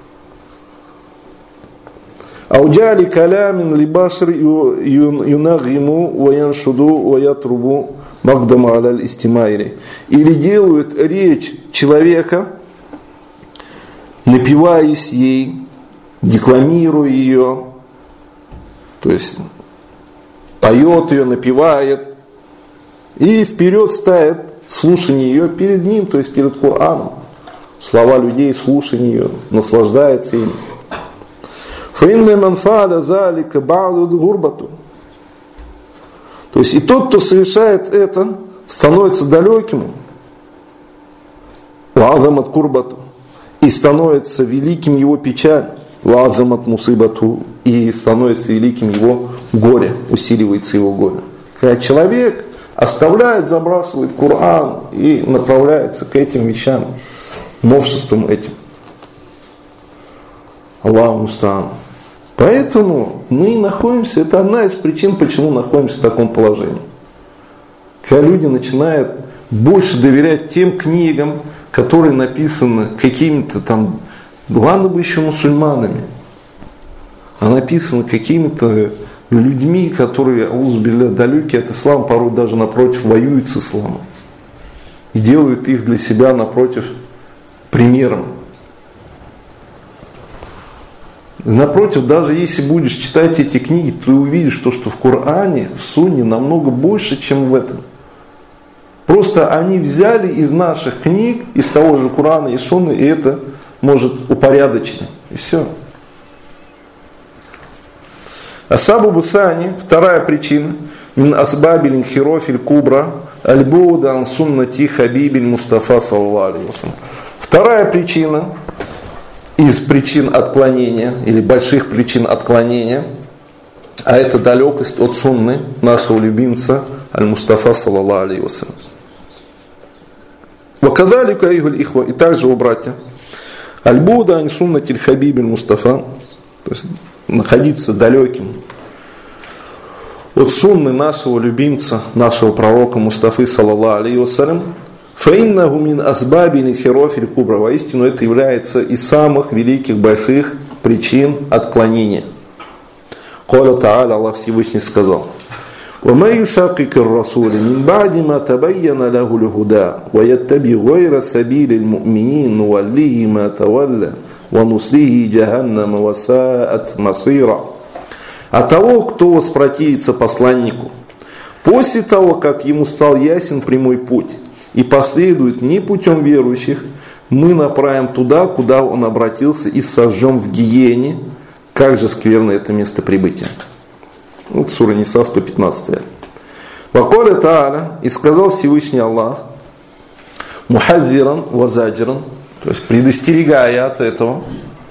Ауджали калямин либашр юнагиму ваяншуду ваятрубу магдама аляль истимайри. Или делают речь человека, напиваясь ей, декламируя ее, то есть поет ее, напевает, и вперед ставит слушание ее перед ним, то есть перед Кораном. Слова людей, слушание ее, наслаждается им. Фаинна манфа'аля залика ба'ду гурбату. То есть и тот, кто совершает это, становится далеким. Вa'азамат курбату. И становится великим его печаль. Вa'азамат мусибату. И становится великим его горе, усиливается его горе. Когда человек оставляет, забрасывает Коран и направляется к этим вещам, новшествам этим. Аллаху муста'ан. Поэтому мы находимся, это одна из причин, почему находимся в таком положении. Когда люди начинают больше доверять тем книгам, которые написаны какими-то там, ладно бы еще мусульманами, а написаны какими-то людьми, которые, аузу-билля, далекие от ислама, порой даже напротив воюют с исламом. И делают их для себя напротив примером. Напротив, даже если будешь читать эти книги, ты увидишь то, что в Коране, в Сунне намного больше, чем в этом. Просто они взяли из наших книг, из того же Корана и Сунны, и это может упорядочить. И все. Асабу Бусани, вторая причина, мин асбабилин хирофиль кубра, альбуда ан суннати хабибиль Мустафа саллаллаху алейхи вассалям. Вторая причина из причин отклонения, или больших причин отклонения, а это далекость от сунны нашего любимца Аль-Мустафа саллаллаху алейхи вассалям. Вакадалика айгуль ихва, и также, о братья, альбуда ан суннати хабибиль Мустафа, то есть находиться далеким от сунны нашего любимца, нашего пророка Мустафы саллаллаху алейхи вассалям, фаиннаху мин асбабин хирофиль кубра, воистину это является из самых великих больших причин отклонения. Каля Тааля, Аллах Всевышний сказал: وَمَا يُشَاقِقِ الرَّسُولِ مِنْ بَعْدِ مَا تَبَيَّنَ لَهُ الْهُدَى وَيَتَّبِعْ غَيْرَ سَبِيلِ الْمُؤْمِنِينَ نُوَلِّهِ مَا تَوَلَّى وَنُصْلِهِ جَهَنَّمَ وَسَاءَتْ مَصِيرًا. А того, кто воспротивится посланнику, после того, как ему стал ясен прямой путь, и последует не путем верующих, мы направим туда, куда он обратился, и сожжем в гиене. Как же скверно это место прибытия. Вот сура Ниса, сто пятнадцатая. Вакаля Тааля, и сказал Всевышний Аллах, мухадзиран вазаджиран, то есть предостерегая от этого.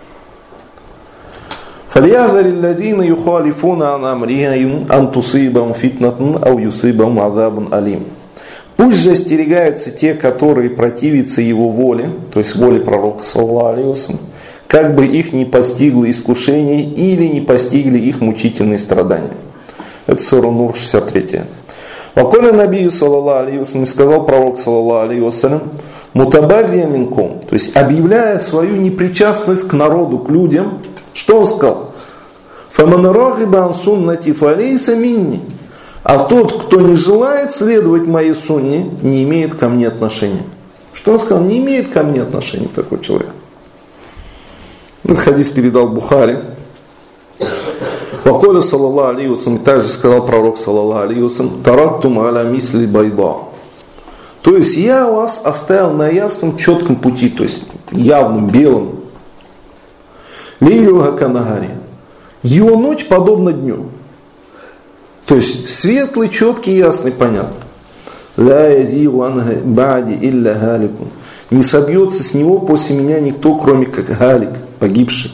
فَلْيَحْذَرِ الَّذِينَ يُخَالِفُونَ عَنْ أَمْرِهِ أَنْ تُصِيبَهُمْ فِتْنَةٌ أَوْ يُصِيبَهُمْ عَذَابٌ أَلِيمٌ. Пусть же остерегаются те, которые противятся его воле, то есть воле пророка саллаллаху алейхи вассалям, как бы их не постигло искушение или не постигли их мучительные страдания. Это сура Нур, шестьдесят третья. Вакаля набию саллаллаху алейхи вассалям, сказал пророк саллаллаху алейхи вассалям, мутабагия минкум, то есть объявляя свою непричастность к народу, к людям, что он сказал? Фаман рагиба ан суннати фалейса минни. А тот, кто не желает следовать моей сунне, не имеет ко мне отношения. Что он сказал? Не имеет ко мне отношения такой человек. Этот хадис передал Бухари. Ваколя саллаллаху алейхи вассалям, также сказал пророк саллаллаху алейхи вассалям, тарактум аля мисли байда. То есть я вас оставил на ясном, четком пути, то есть явном, белом. Лейлюга канагари. Его ночь подобна дню. То есть светлый, четкий, ясный, понятный. Ла язигу анга ба'ди илля галику. Не собьется с него после меня никто, кроме как галик, погибший.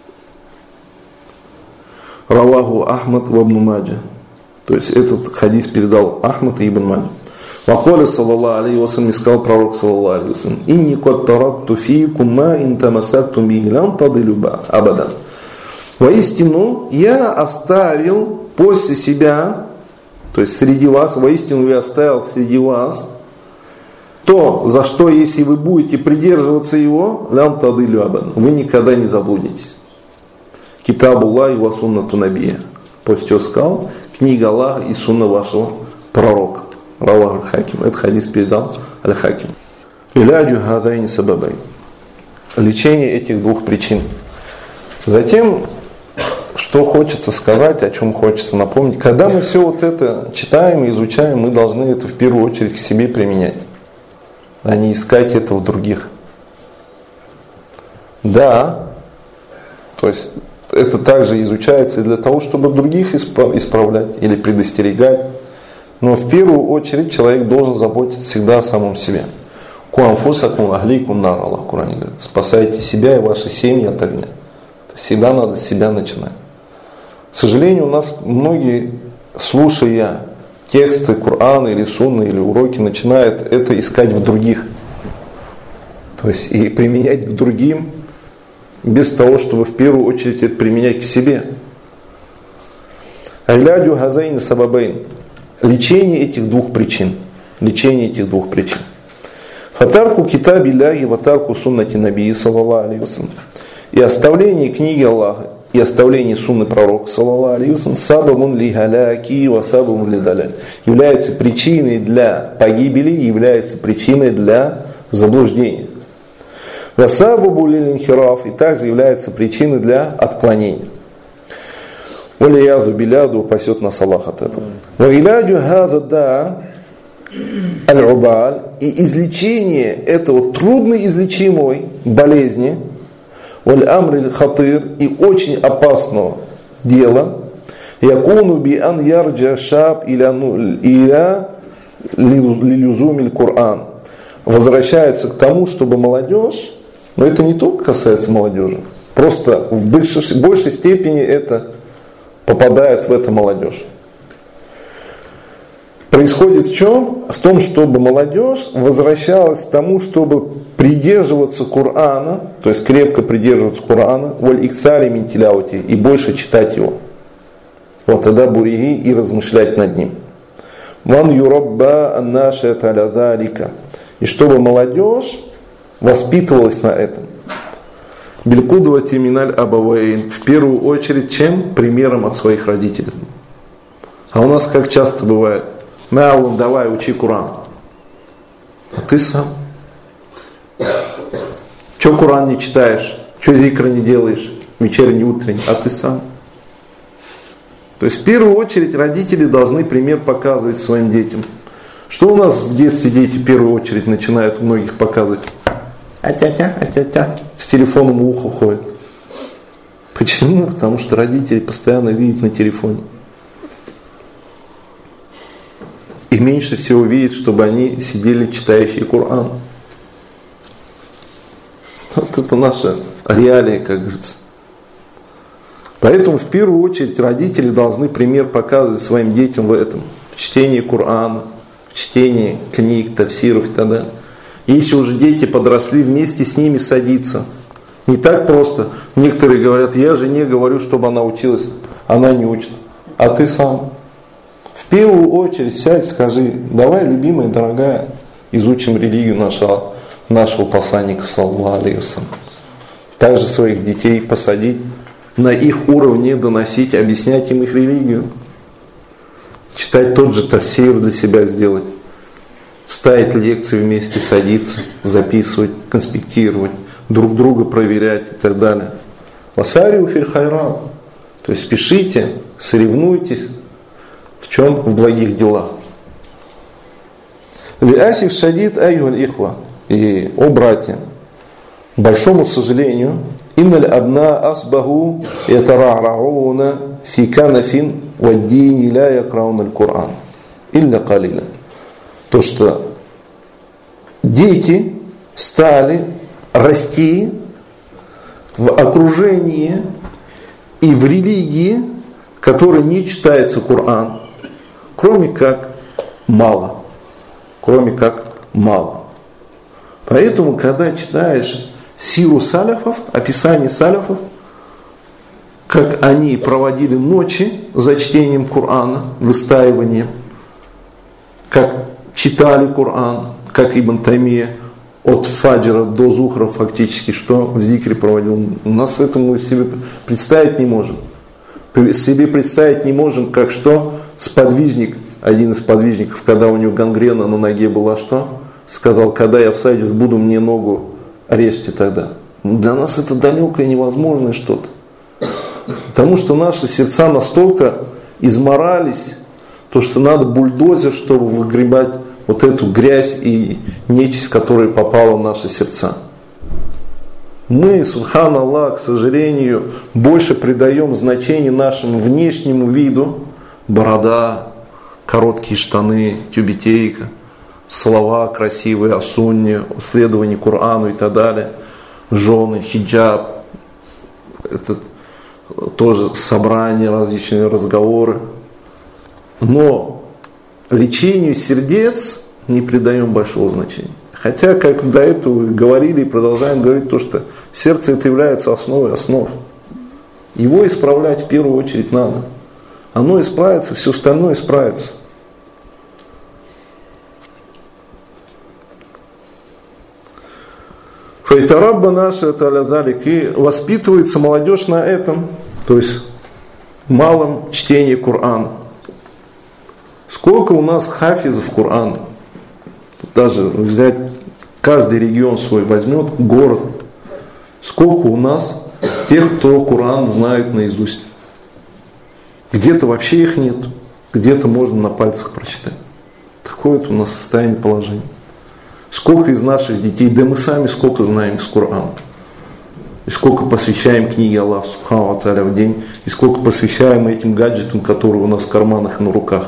Раваху Ахмад в Ибн Маджа. То есть этот хадис передал Ахмад и Ибн Маджа. Ваколя саллаллаху алейхи вассалям, сказал пророк саллаллаху алейхи вассалям, инни кот таракту фикум ма ин тамасаттум бихи лан тадилю абадан. Воистину я оставил после себя, то есть среди вас, воистину я оставил среди вас то, за что, если вы будете придерживаться его, лан тадилю абадан, вы никогда не заблудитесь. Китаб Аллахи ва суннату набия. После чего сказал, книга Аллаха и сунна вашего пророка. Равах аль-Хаким. Этот хадис передал аль-Хаким. Иляджу хадайни сабабай. Лечение этих двух причин. Затем, что хочется сказать, о чем хочется напомнить. Когда мы все вот это читаем и изучаем, мы должны это в первую очередь к себе применять, а не искать это в других. Да, то есть это также изучается и для того, чтобы других исправлять или предостерегать. Но в первую очередь человек должен заботиться всегда о самом себе. Куанфусакум ахликум нар, Аллах в Коране говорит. Спасайте себя и ваши семьи от огня. Всегда надо с себя начинать. К сожалению, у нас многие, слушая тексты Корана или Сунны или уроки, начинают это искать в других. То есть и применять к другим, без того, чтобы в первую очередь это применять к себе. Айляджу хазайн сабабайн. Лечение этих двух причин. Лечение этих двух причин. Фатарку китаби ляхи, ватарку суннати набии, саллаллаху алейхи вассалям. И оставление книги Аллаха, и оставление сунны пророка, саллаллаху алейхи вассалям, сабабун ли галяки, ва сабабун ли даляль. Является причиной для погибели, является причиной для заблуждения. Ва сабабу ли линхираф, и также является причиной для отклонения. Валиязу биляду, упасет нас Аллах от этого. Ваиляджу хаза да аль-удаль, и излечение этого трудноизлечимой болезни, валь-амриль хатыр, и очень опасного дела, якуну би ан ярджа шаб иля лилюзумиль Кур'ан, возвращается к тому, чтобы молодежь, но это не только касается молодежи, просто в большей, большей степени это попадает в это молодежь. Происходит в чем? В том, чтобы молодежь возвращалась к тому, чтобы придерживаться Корана, то есть крепко придерживаться Корана, воль иксари мин тиляути, и больше читать его. Вот тогда буриги и размышлять над ним. Ван юрабба аннаша талязалика. И чтобы молодежь воспитывалась на этом. Белькудвати миналь абавейн. В первую очередь, чем? Примером от своих родителей. А у нас как часто бывает: Мяулун, давай, учи Куран. А ты сам? Че Куран не читаешь? Че зикра не делаешь? Вечерний, утренний. А ты сам? То есть в первую очередь родители должны пример показывать своим детям. Что у нас в детстве дети в первую очередь начинают у многих показывать? А-тя-тя, а-тя-тя. С телефоном в ухо ходят. Почему? Потому что родители постоянно видят на телефоне. И меньше всего видят, чтобы они сидели, читающие Коран. Вот это наша реалия, как говорится. Поэтому в первую очередь родители должны пример показывать своим детям в этом. В чтении Корана, в чтении книг, тафсиров и так далее. Если уже дети подросли, вместе с ними садиться. Не так просто. Некоторые говорят: я жене говорю, чтобы она училась. Она не учится. А ты сам? В первую очередь сядь, скажи: давай, любимая, дорогая, изучим религию нашего, нашего посланника, саллаллаху алейхи вассалям. Также своих детей посадить, на их уровне доносить, объяснять им их религию. Читать тот же тафсир для себя сделать. Ставить лекции вместе, садиться, записывать, конспектировать, друг друга проверять и так далее. Васариу фил хайрат. То есть спешите, соревнуйтесь в чем? В благих делах. Лиасиф шадид айюль ихва. И, о братья, к большому сожалению, инналь абна асбаху ятарарауна фи канафин ваддини ля якрауна аль-Кур'ан. Илля калиля. То, что дети стали расти в окружении и в религии, которой не читается Коран, кроме как мало. Кроме как мало. Поэтому, когда читаешь сиру саляфов, описание саляфов, как они проводили ночи за чтением Корана, выстаиванием, как читали Коран, как Ибн Таймия от фаджра до зухра фактически, что в зикре проводил. У нас это мы себе представить не можем. Себе представить не можем, как что сподвижник, один из подвижников, когда у него гангрена на ноге была, что? Сказал, когда я всадец буду, мне ногу режьте тогда. Для нас это далекое невозможное что-то. Потому что наши сердца настолько изморались, то что надо бульдозер, чтобы выгребать вот эту грязь и нечисть, которая попала в наши сердца. Мы, субхан Аллах, к сожалению, больше придаем значение нашему внешнему виду. Борода, короткие штаны, тюбетейка, слова красивые о сунне, о следовании Корану и так далее, жены, хиджаб, это тоже собрания, различные разговоры. Но лечению сердец не придаем большого значения. Хотя, как до этого говорили и продолжаем говорить, то, что сердце это является основой основ. Его исправлять в первую очередь надо. Оно исправится, все остальное исправится. Файтарабба наша это алядалик. И воспитывается молодежь на этом, то есть малом чтении Корана. Сколько у нас хафизов Корана? Даже взять, каждый регион свой возьмет, город. Сколько у нас тех, кто Коран знают наизусть? Где-то вообще их нет, где-то можно на пальцах прочитать. Такое вот у нас состояние положения. Сколько из наших детей, да мы сами сколько знаем из Корана. И сколько посвящаем книге Аллаха Субхану ва Тааля в день, и сколько посвящаем этим гаджетам, которые у нас в карманах и на руках.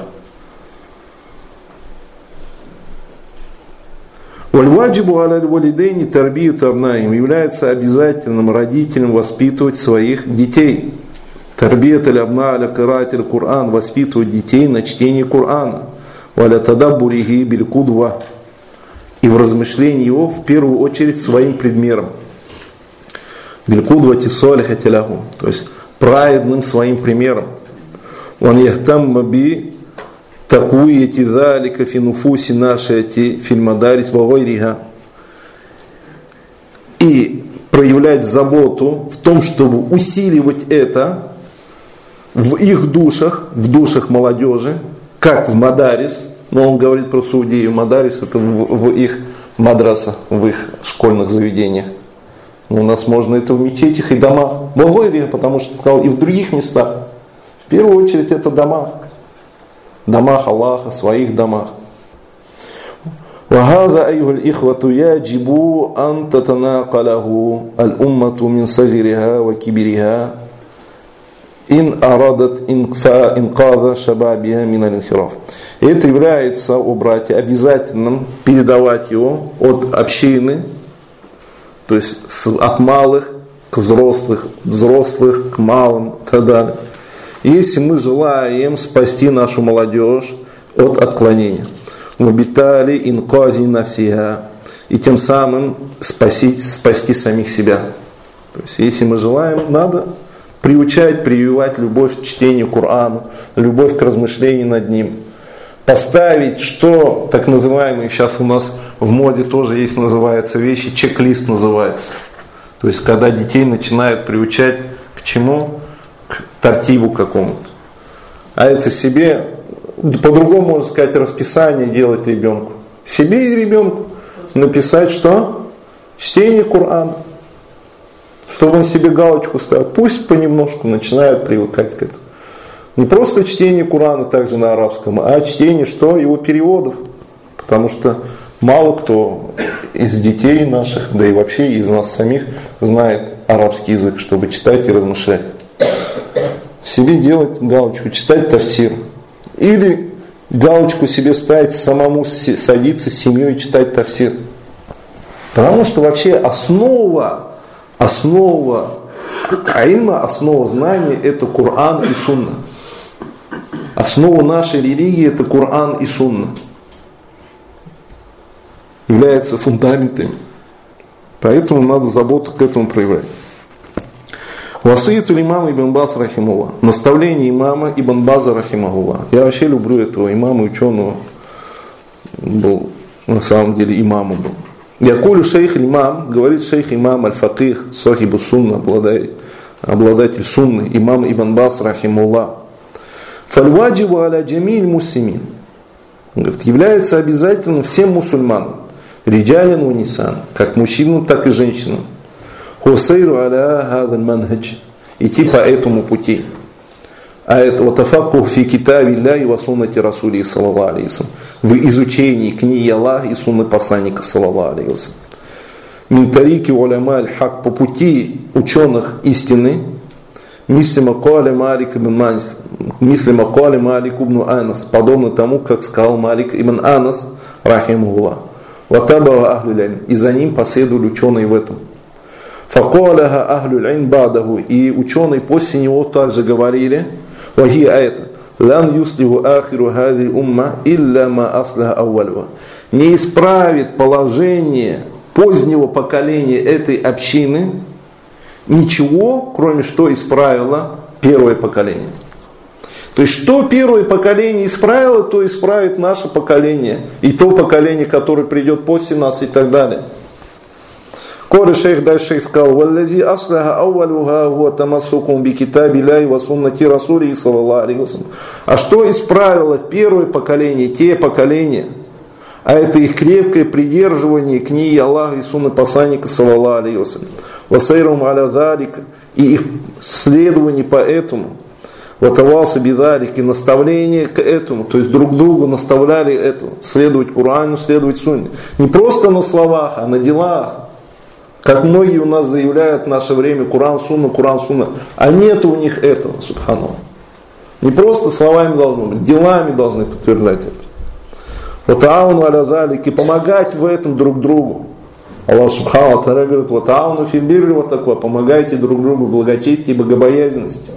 Вальваджибу аля валидейни тарбиюту абнаим. Является обязательным родителям воспитывать своих детей. Тарбият аль абна аля кираат аль-Кур'ан. Воспитывать детей на чтении Корана. Валя тадаббурихи биль кудва. И в размышлении его в первую очередь своим предмером. Биль кудвати салихати лаху. То есть праведным своим примером. Он яхтамма би такуяти залика фи нуфуси нашати фильмадарис вагойриха. И проявлять заботу в том, чтобы усиливать это в их душах, в душах молодежи, как в мадарис. Но он говорит про Саудию. Мадарис это в, в их мадрасах, в их школьных заведениях. Но у нас можно это в мечетях и домах. Вагойриха, потому что сказал, и в других местах. В первую очередь это домах. Домах Аллаха, своих домах. وهذا أيها الإخوة يجب أن تتناقله الأمة من صغرها وكبرها إن أرادت إنقاذ شبابها من الانحراف. И это является, о братья, обязательным передавать его от общины, то есть от малых к взрослых, взрослых к малым и так далее. Если мы желаем спасти нашу молодежь от отклонения. Вабитали инкази нафсиха. И тем самым спасти, спасти самих себя. То есть, если мы желаем, надо приучать, прививать любовь к чтению Корана, любовь к размышлению над ним. Поставить, что так называемые, сейчас у нас в моде тоже есть, называются вещи, чек-лист называется. То есть, когда детей начинают приучать к чему? К тартибу какому-то. А это себе, по-другому можно сказать, расписание делать ребенку. Себе и ребенку написать что? Чтение Корана. чтобы он себе галочку ставил. Пусть понемножку начинают привыкать к этому. Не просто чтение Корана также на арабском, а чтение что? Его переводов. Потому что мало кто из детей наших, да и вообще из нас самих знает арабский язык, чтобы читать и размышлять. Себе делать галочку, читать тафсир. Или галочку себе ставить, самому садиться с семьей и читать тафсир. Потому что вообще основа, основа ильма, основа знания это Коран и Сунна. Основа нашей религии это Коран и Сунна. Являются фундаментами. Поэтому надо заботу к этому проявлять. Васиятуль имама Ибн Баз рахимуллах. Наставление имама Ибн База рахимуллах. Я вообще люблю этого имама, ученого. Был, на самом деле, имамом был. Якулю шейх имам, говорит шейх имам аль-факих, сахибу сунна, обладатель сунны, имам Ибн Баз рахимуллах. Фальваджибу аля джамиль муслимин. Является обязательным всем мусульманам. Риджалин ва нисан, как мужчинам, так и женщинам. Хусейру аля хадаль манхадж. Идти по этому пути. А это ватафакку фи китаби Аллахи ва суннати расули саллаллаху алейхи вассалям. В изучении книги Аллаха и сунны посланника саллаллаху алейхи вассалям. Мин тарики уляма аль-хак, по пути ученых истины. Мисли макали Малик ибн Анас, мисли макали Малик ибн Анас, подобно тому, как сказал Малик ибн Анас, рахимуллах. Ватаба ахлюль, и за ним последовали ученые в этом. Факаляха ахлюль бадаху, и ученые после него также говорили, вахи айта, лан юслиху ахиру хади умма илля ма аслаха ауалюха. Не исправит положение позднего поколения этой общины ничего, кроме что исправило первое поколение. То есть, что первое поколение исправило, то исправит наше поколение. И то поколение, которое придет после нас и так далее. Коли шейх дальше сказал, «Валлади асляха ауалюха хуа тамассукум би китаби Аллахи ва суннати расули саллаллаху алейхи вассалям». А что исправило первое поколение, те поколения? А это их крепкое придерживание книги Аллаха и сунны посланника саллаллаху алейхи вассалям. Васайрум аля залика, и их следование по этому. Ватавался бидалик, и наставление к этому, то есть друг другу наставляли этому, следовать Корану, следовать Сунне. Не просто на словах, а на делах. Как многие у нас заявляют в наше время Коран, Сунна, Коран, Сунна. А нет у них этого, субханаллах. Не просто словами должно быть, делами должны подтверждать это. Ватауну аля залик, и помогать в этом друг другу. Аллах субхану тааля говорит, ватауну фил бирри ва таква, помогайте друг другу в благочестии и богобоязненности.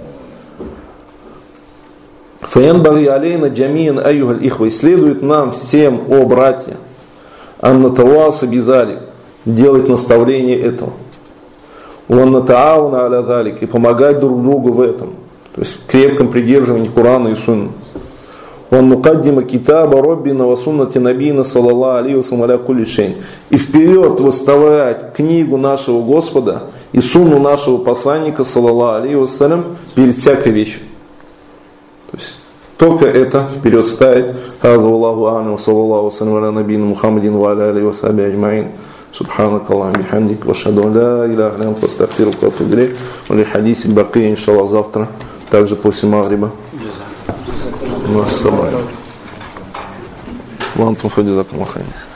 Фаянбаги алейна джамиан айюхаль ихва, следует нам всем, о братья, аннатаваса бизалик, делать наставление этого. Уаннатауна аля залик, и помогать друг другу в этом. То есть в крепком придерживании Корана и Сунны. Уаннукаддима китаба роббина ва суннати набийна саллаллаху алейхи вассалям аля кулли шейн. И вперед выставлять книгу нашего Господа и сунну нашего посланника саллаллаху алейхи вассалям перед всякой вещью. То есть только это вперед ставить. Хаза Аллаху а'алям, саллаллаху вассалям аля набийна Мухаммадин ва аля алейхи вассахби аджмаин. سبحانك اللهم بحمدك واشهد ان لا اله الا انت استغفرك واتوب اليك. وللحديث البقيه ان شاء الله завтра, также после магриба. Вантум фадизакум ахайна.